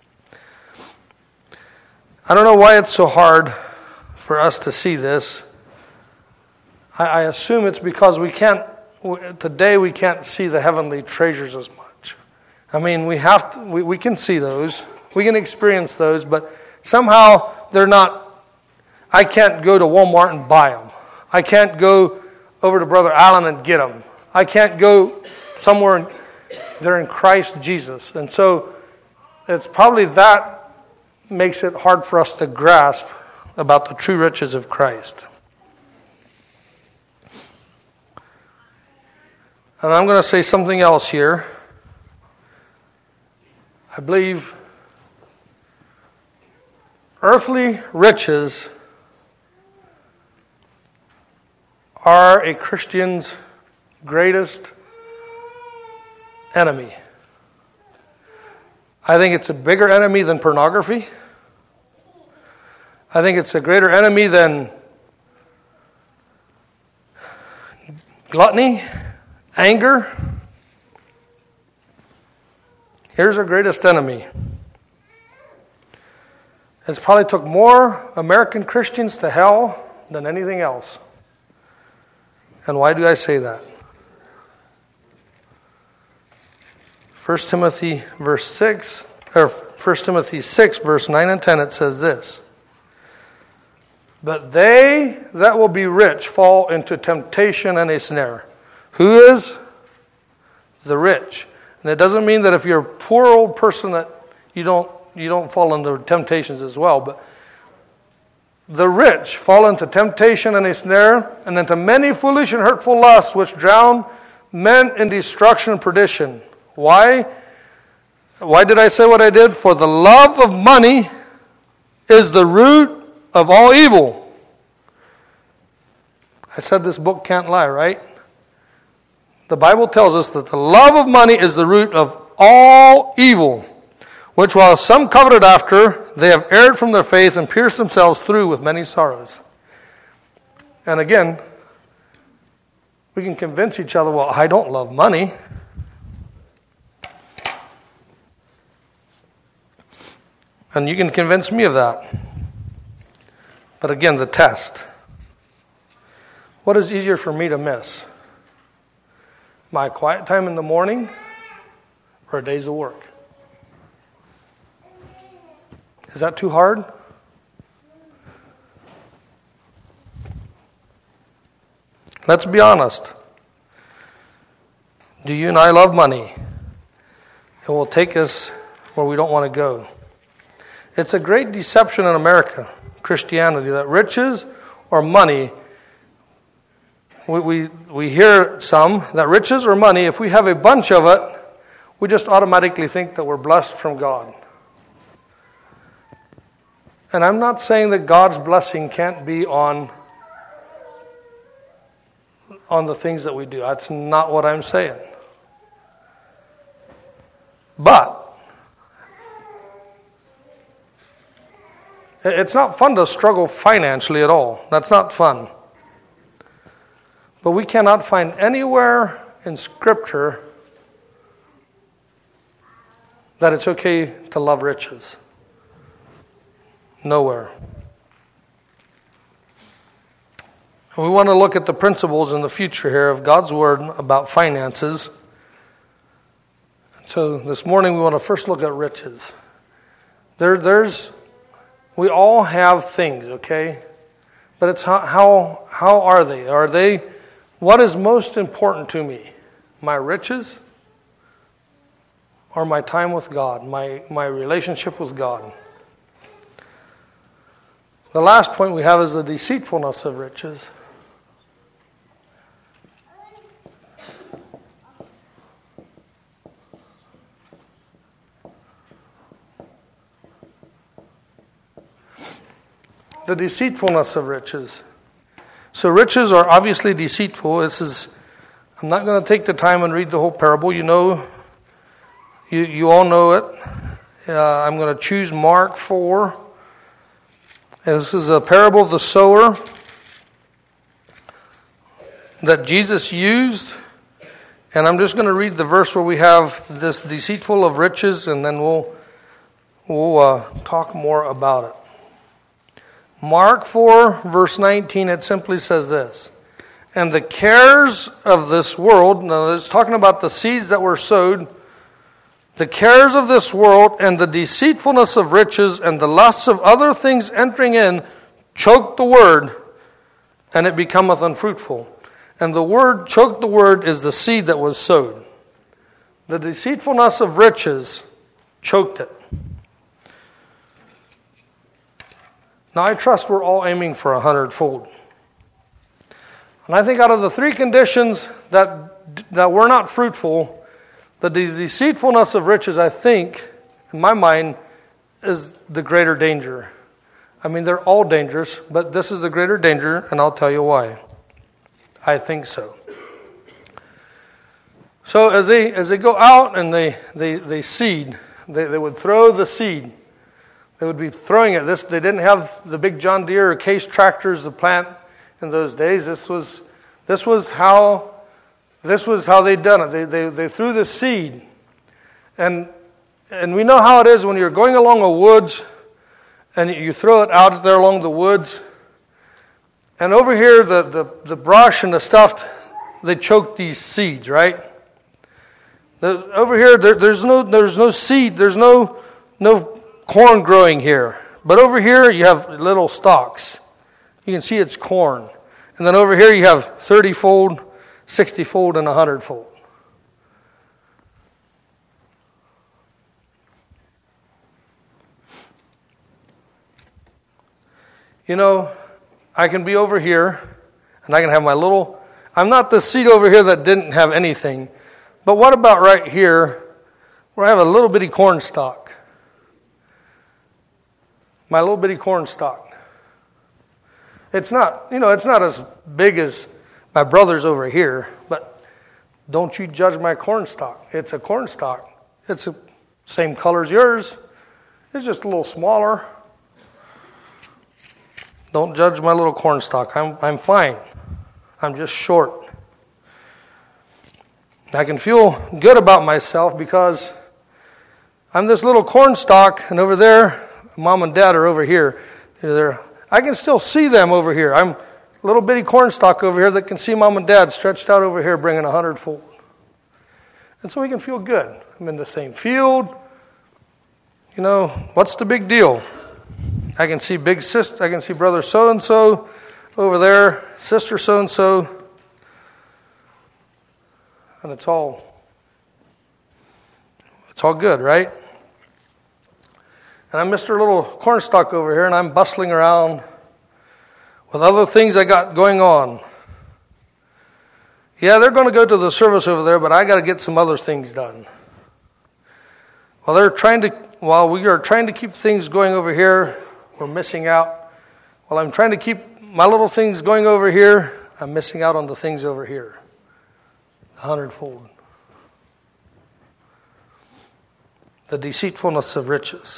I don't know why it's so hard for us to see this. I assume it's because today we can't see the heavenly treasures as much. I mean, we can see those, we can experience those, but somehow they're not. I can't go to Walmart and buy them. I can't go over to Brother Allen and get them. I can't go somewhere. They're in Christ Jesus. And so it's probably that makes it hard for us to grasp about the true riches of Christ. And I'm going to say something else here. I believe earthly riches are a Christian's greatest enemy. I think it's a bigger enemy than pornography. I think it's a greater enemy than gluttony, anger. Here's our greatest enemy. It's probably took more American Christians to hell than anything else. And why do I say that? 1 Timothy 6, verse 9 and 10, it says this. But they that will be rich fall into temptation and a snare. Who is? The rich. And it doesn't mean that if you're a poor old person that you don't fall into temptations as well. But the rich fall into temptation and a snare, and into many foolish and hurtful lusts, which drown men in destruction and perdition. Why? Why did I say what I did? For the love of money is the root of all evil. I said this book can't lie, right? The Bible tells us that the love of money is the root of all evil, which while some coveted after, they have erred from their faith and pierced themselves through with many sorrows. And again, we can convince each other, well, I don't love money. And you can convince me of that. But again, the test. What is easier for me to miss? My quiet time in the morning or days of work? Is that too hard? Let's be honest. Do you and I love money? It will take us where we don't want to go. It's a great deception in America, Christianity, that riches or money, we hear some, that riches or money, if we have a bunch of it, we just automatically think that we're blessed from God. And I'm not saying that God's blessing can't be on the things that we do. That's not what I'm saying. But it's not fun to struggle financially at all. That's not fun. But we cannot find anywhere in Scripture that it's okay to love riches. Nowhere. And we want to look at the principles in the future here of God's Word about finances. So this morning we want to first look at riches. We all have things, okay? But it's how are they? Are they, what is most important to me? My riches or my time with God, my relationship with God? The last point we have is the deceitfulness of riches. The deceitfulness of riches. So riches are obviously deceitful. I'm not going to take the time and read the whole parable. You know, you all know it. I'm going to choose Mark 4. And this is a parable of the sower that Jesus used. And I'm just going to read the verse where we have this deceitful of riches, and then we'll talk more about it. Mark 4, verse 19, it simply says this. And the cares of this world, now it's talking about the seeds that were sowed, the cares of this world and the deceitfulness of riches and the lusts of other things entering in choke the word, and it becometh unfruitful. And the word, choke the word, is the seed that was sowed. The deceitfulness of riches choked it. Now I trust we're all aiming for 100-fold. And I think out of the three conditions that were not fruitful, the deceitfulness of riches, I think, in my mind, is the greater danger. I mean, they're all dangerous, but this is the greater danger, and I'll tell you why. I think so. So as they go out and they seed, they would throw the seed. They would be throwing it. They didn't have the big John Deere or Case tractors to plant in those days. This was how they'd done it. They threw the seed. And we know how it is when you're going along a woods and you throw it out there along the woods. And over here, the brush and the stuff, they choke these seeds, right? Over here, there's no seed, there's no corn growing here. But over here, you have little stalks. You can see it's corn. And then over here, you have 30-fold, 60-fold, and 100-fold. You know, I can be over here, and I can have my little... I'm not the seed over here that didn't have anything. But what about right here, where I have a little bitty corn stalk? My little bitty corn stalk. It's not as big as my brother's over here, but don't you judge my corn stalk. It's a corn stalk. It's the same color as yours. It's just a little smaller. Don't judge my little corn stalk. I'm fine. I'm just short. I can feel good about myself because I'm this little corn stalk, and over there, Mom and Dad are over here. I can still see them over here. I'm a little bitty corn stalk over here that can see Mom and Dad stretched out over here bringing 100-fold. And so we can feel good. I'm in the same field. You know, what's the big deal? I can see big sister. I can see brother so-and-so over there, sister so-and-so. And it's all good, right? And I'm Mr. Little Cornstalk over here, and I'm bustling around with other things I got going on. Yeah, they're going to go to the service over there, but I got to get some other things done. While we are trying to keep things going over here, we're missing out. While I'm trying to keep my little things going over here, I'm missing out on the things over here. 100-fold. The deceitfulness of riches.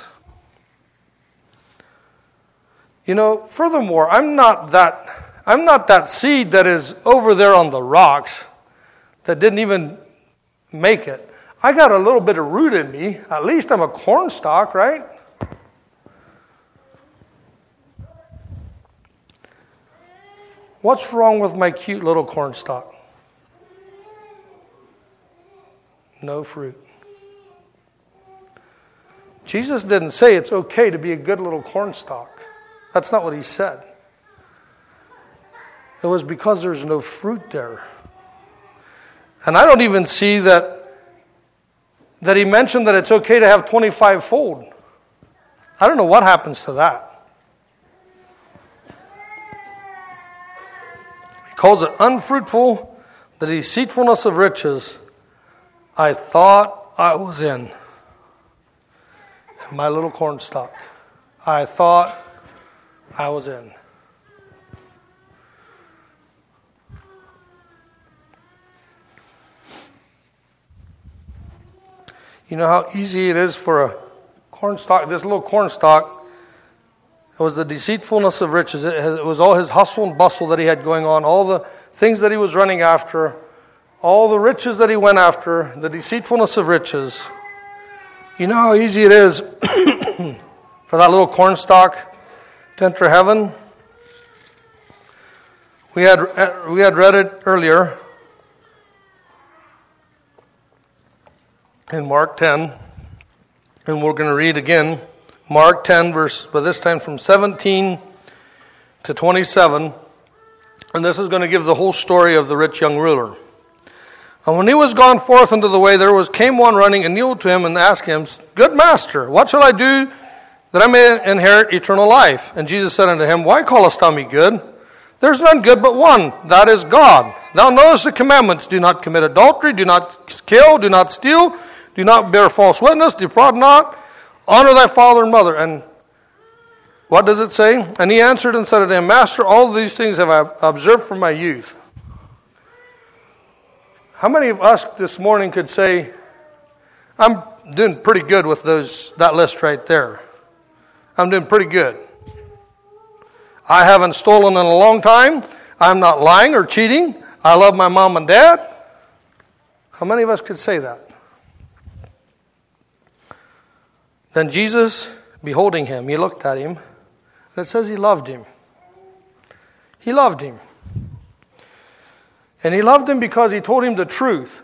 You know, furthermore, I'm not that seed that is over there on the rocks that didn't even make it. I got a little bit of root in me. At least I'm a corn stalk, right? What's wrong with my cute little corn stalk? No fruit. Jesus didn't say it's okay to be a good little corn stalk. That's not what he said. It was because there's no fruit there. And I don't even see that he mentioned that it's okay to have 25-fold. I don't know what happens to that. He calls it unfruitful, the deceitfulness of riches. I thought I was in my little corn stalk. I thought I was in. You know how easy it is for a corn stalk, this little corn stalk. It was the deceitfulness of riches. It was all his hustle and bustle that he had going on, all the things that he was running after, all the riches that he went after, the deceitfulness of riches. You know how easy it is for that little corn stalk to enter heaven? We had read it earlier in Mark 10, and we're going to read again Mark 10, but this time from 17 to 27, and this is going to give the whole story of the rich young ruler. And when he was gone forth into the way, came one running and kneeled to him and asked him, Good master, what shall I do that I may inherit eternal life? And Jesus said unto him, Why callest thou me good? There's none good but one, that is God. Thou knowest the commandments, do not commit adultery, do not kill, do not steal, do not bear false witness, defraud not, honor thy father and mother. And what does it say? And he answered and said unto him, Master, all of these things have I observed from my youth. How many of us this morning could say, I'm doing pretty good with that list right there. I'm doing pretty good. I haven't stolen in a long time. I'm not lying or cheating. I love my mom and dad. How many of us could say that? Then Jesus, beholding him, he looked at him, and it says he loved him. He loved him. And he loved him because he told him the truth.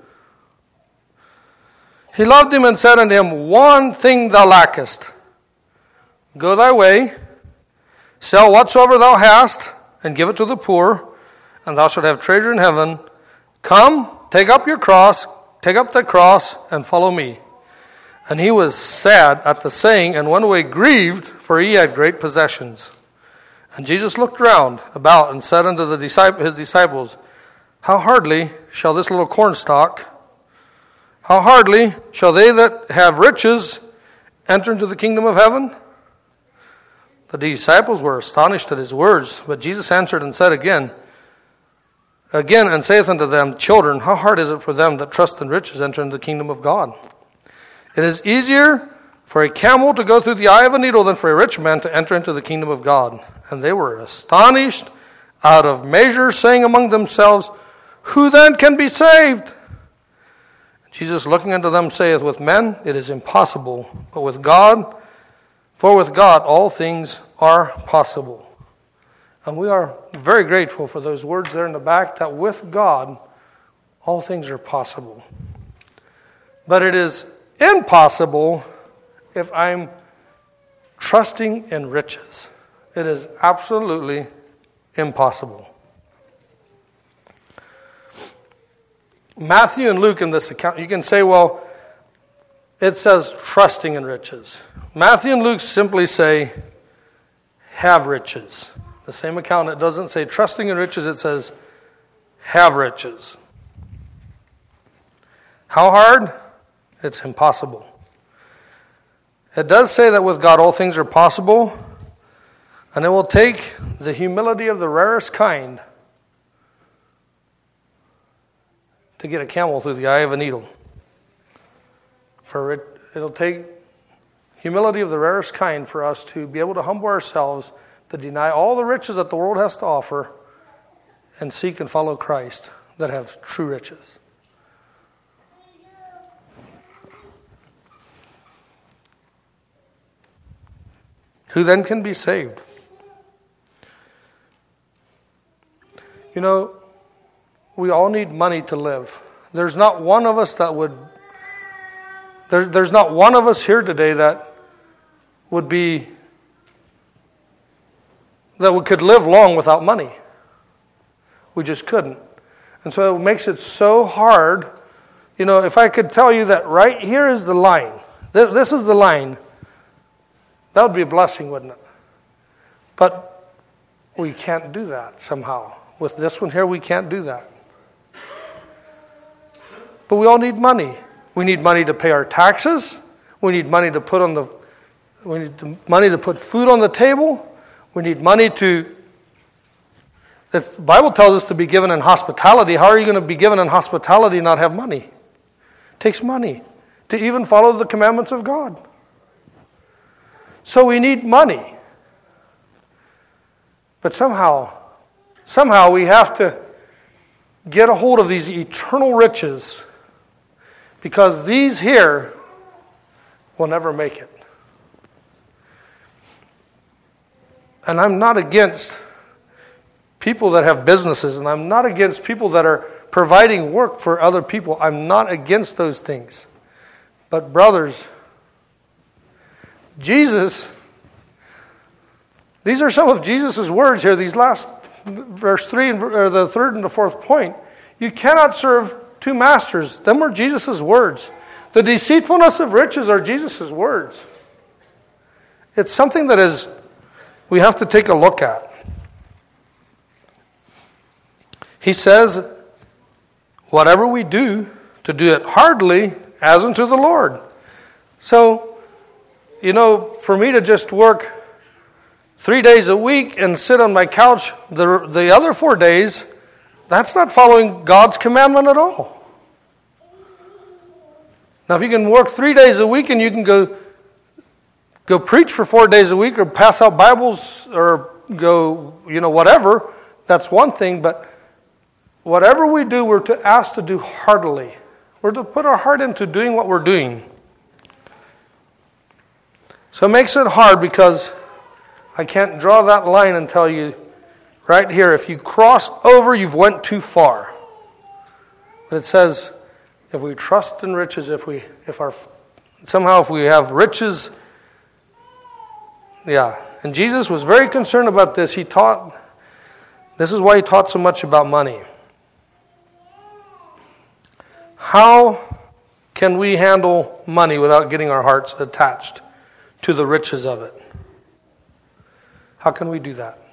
He loved him and said unto him, one thing thou lackest. Go thy way, sell whatsoever thou hast, and give it to the poor, and thou shalt have treasure in heaven. Come, take up the cross, and follow me. And he was sad at the saying, and went away grieved, for he had great possessions. And Jesus looked round about, and said unto his disciples, how hardly shall this little cornstalk, how hardly shall they that have riches enter into the kingdom of heaven? The disciples were astonished at his words, but Jesus answered and said again, and saith unto them, children, how hard is it for them that trust in riches enter into the kingdom of God? It is easier for a camel to go through the eye of a needle than for a rich man to enter into the kingdom of God. And they were astonished out of measure, saying among themselves, who then can be saved? Jesus looking unto them saith, with men it is impossible, but with God, for with God all things are possible. And we are very grateful for those words there in the back, that with God all things are possible. But it is impossible if I'm trusting in riches. It is absolutely impossible. Matthew and Luke in this account, you can say, well, it says trusting in riches. Matthew and Luke simply say, have riches. The same account, it doesn't say trusting in riches, it says have riches. How hard? It's impossible. It does say that with God all things are possible, and it will take the humility of the rarest kind to get a camel through the eye of a needle. It'll take humility of the rarest kind for us to be able to humble ourselves, to deny all the riches that the world has to offer, and seek and follow Christ that have true riches. Who then can be saved? You know, we all need money to live. There's not one of us that would... There's not one of us here today that would be... that we could live long without money. We just couldn't. And so it makes it so hard. You know, if I could tell you that right here is the line. This is the line. That would be a blessing, wouldn't it? But we can't do that somehow. With this one here, we can't do that. But we all need money. We need money to pay our taxes. We need money to put money to put food on the table. We need money to... If the Bible tells us to be given in hospitality, how are you going to be given in hospitality and not have money? It takes money to even follow the commandments of God. So we need money. But somehow we have to get a hold of these eternal riches, because these here will never make it. And I'm not against people that have businesses, and I'm not against people that are providing work for other people. I'm not against those things. But brothers, Jesus, these are some of Jesus' words here, these last verse 3, or the third and the fourth point. You cannot serve two masters. Them were Jesus' words. The deceitfulness of riches are Jesus' words. It's something that we have to take a look at. He says, whatever we do, to do it heartily as unto the Lord. So, you know, for me to just work 3 days a week and sit on my couch the other 4 days, that's not following God's commandment at all. Now, if you can work 3 days a week and you can go preach for 4 days a week or pass out Bibles or go, whatever, that's one thing. But whatever we do, we're asked to do heartily. We're to put our heart into doing what we're doing. So it makes it hard because I can't draw that line and tell you right here, if you cross over, you've went too far. But it says, if we trust in riches, if we have riches, And Jesus was very concerned about this. This is why he taught so much about money. How can we handle money without getting our hearts attached to the riches of it? How can we do that?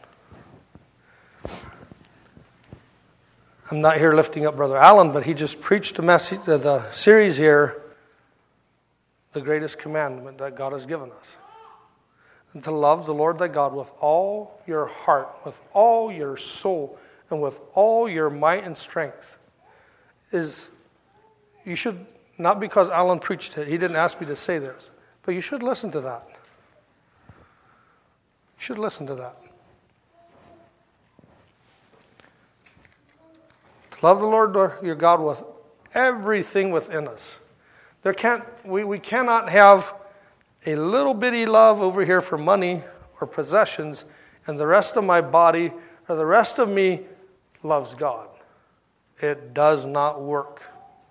I'm not here lifting up Brother Allen, but he just preached the series here, the greatest commandment that God has given us. And to love the Lord thy God with all your heart, with all your soul, and with all your might and strength. You should, not because Alan preached it, he didn't ask me to say this, but you should listen to that. You should listen to that. To love the Lord your God with everything within us. We cannot have a little bitty love over here for money or possessions, and the rest of my body or the rest of me loves God. It does not work.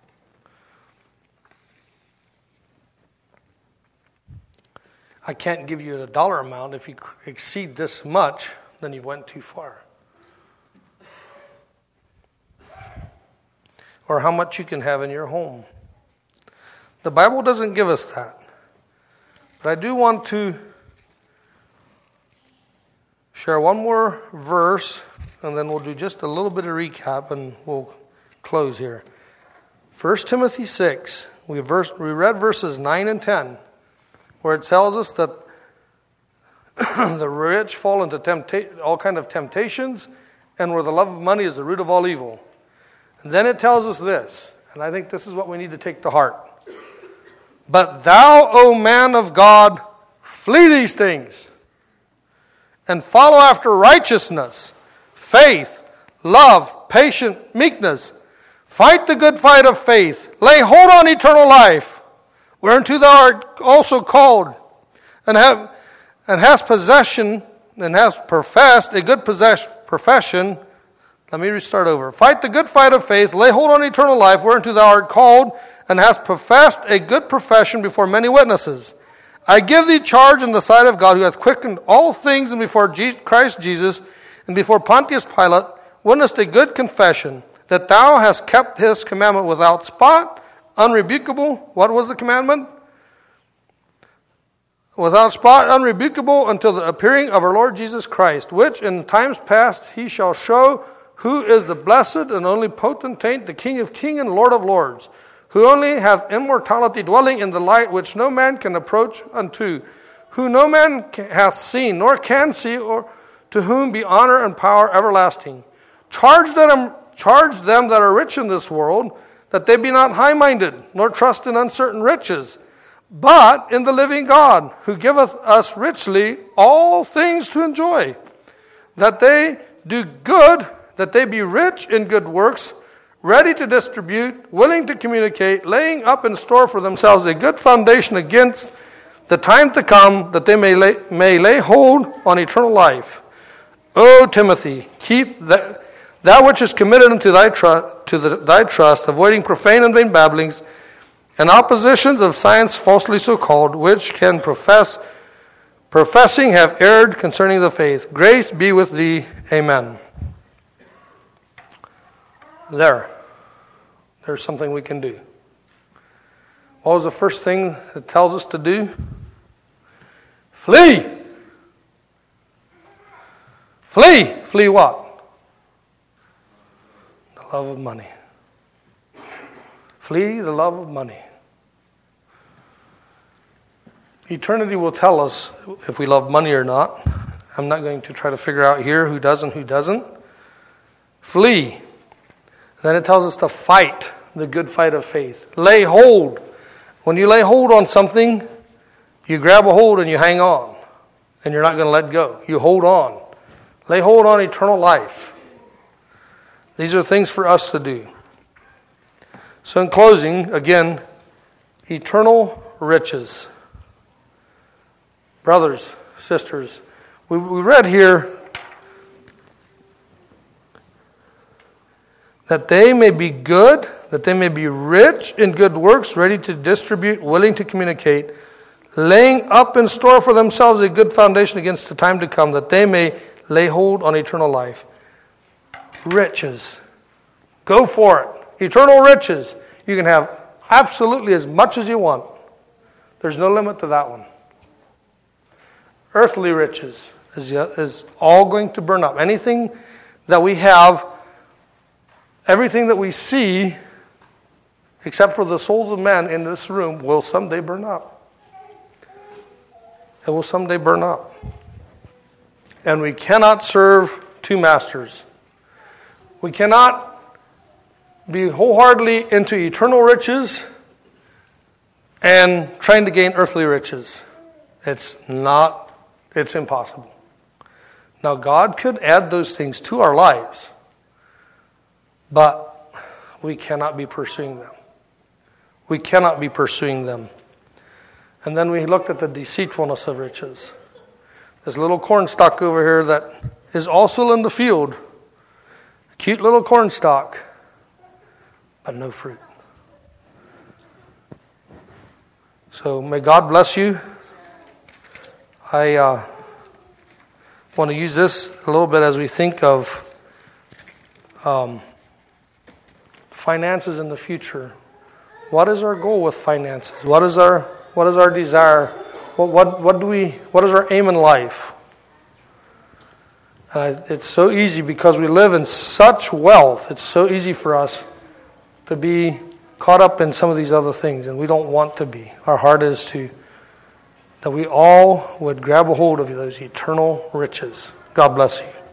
I can't give you a dollar amount. If you exceed this much, then you went too far. Or how much you can have in your home. The Bible doesn't give us that. But I do want to share one more verse, and then we'll do just a little bit of recap, and we'll close here. 1 Timothy 6, we read verses 9 and 10, where it tells us that the rich fall into all kind of temptations, and where the love of money is the root of all evil. And then it tells us this, and I think this is what we need to take to heart. But thou, O man of God, flee these things, and follow after righteousness, faith, love, patience, meekness. Fight the good fight of faith. Lay hold on eternal life, whereunto thou art also called, and hast possession, and hast professed a good profession. Let me restart over. Fight the good fight of faith. Lay hold on eternal life, whereunto thou art called, and hast professed a good profession before many witnesses. I give thee charge in the sight of God, who hath quickened all things, and before Christ Jesus, and before Pontius Pilate, witnessed a good confession, that thou hast kept his commandment without spot, unrebukable. What was the commandment? Without spot, unrebukable, until the appearing of our Lord Jesus Christ, which in times past he shall show who is the blessed and only potentate, the King of kings and Lord of lords, who only hath immortality, dwelling in the light which no man can approach unto, who no man hath seen, nor can see, or to whom be honor and power everlasting. Charge them that are rich in this world, that they be not high-minded, nor trust in uncertain riches, but in the living God, who giveth us richly all things to enjoy, that they do good, that they be rich in good works, ready to distribute, willing to communicate, laying up in store for themselves a good foundation against the time to come, that they may lay hold on eternal life. O Timothy, keep that which is committed unto thy trust, avoiding profane and vain babblings, and oppositions of science falsely so called, which can professing have erred concerning the faith. Grace be with thee. Amen. There's something we can do. What was the first thing it tells us to do? Flee. Flee. Flee what? The love of money. Flee the love of money. Eternity will tell us if we love money or not. I'm not going to try to figure out here who does and who doesn't. Flee. Then it tells us to fight the good fight of faith. Lay hold. When you lay hold on something, you grab a hold and you hang on. And you're not going to let go. You hold on. Lay hold on eternal life. These are things for us to do. So in closing, again, eternal riches. Brothers, sisters, we read here that they may be good, that they may be rich in good works, ready to distribute, willing to communicate, laying up in store for themselves a good foundation against the time to come, that they may lay hold on eternal life. Riches. Go for it. Eternal riches. You can have absolutely as much as you want. There's no limit to that one. Earthly riches is all going to burn up. Anything that we have, everything that we see, except for the souls of men in this room, will someday burn up. It will someday burn up. And we cannot serve two masters. We cannot be wholeheartedly into eternal riches and trying to gain earthly riches. It's impossible. Now, God could add those things to our lives, but we cannot be pursuing them. We cannot be pursuing them. And then we looked at the deceitfulness of riches. This little corn stalk over here that is also in the field. Cute little corn stalk, but no fruit. So may God bless you. I want to use this a little bit as we think of finances in the future. What is our goal with finances? What is our desire? What is our aim in life? It's so easy because we live in such wealth. It's so easy for us to be caught up in some of these other things, and we don't want to be. Our heart is that we all would grab a hold of those eternal riches. God bless you.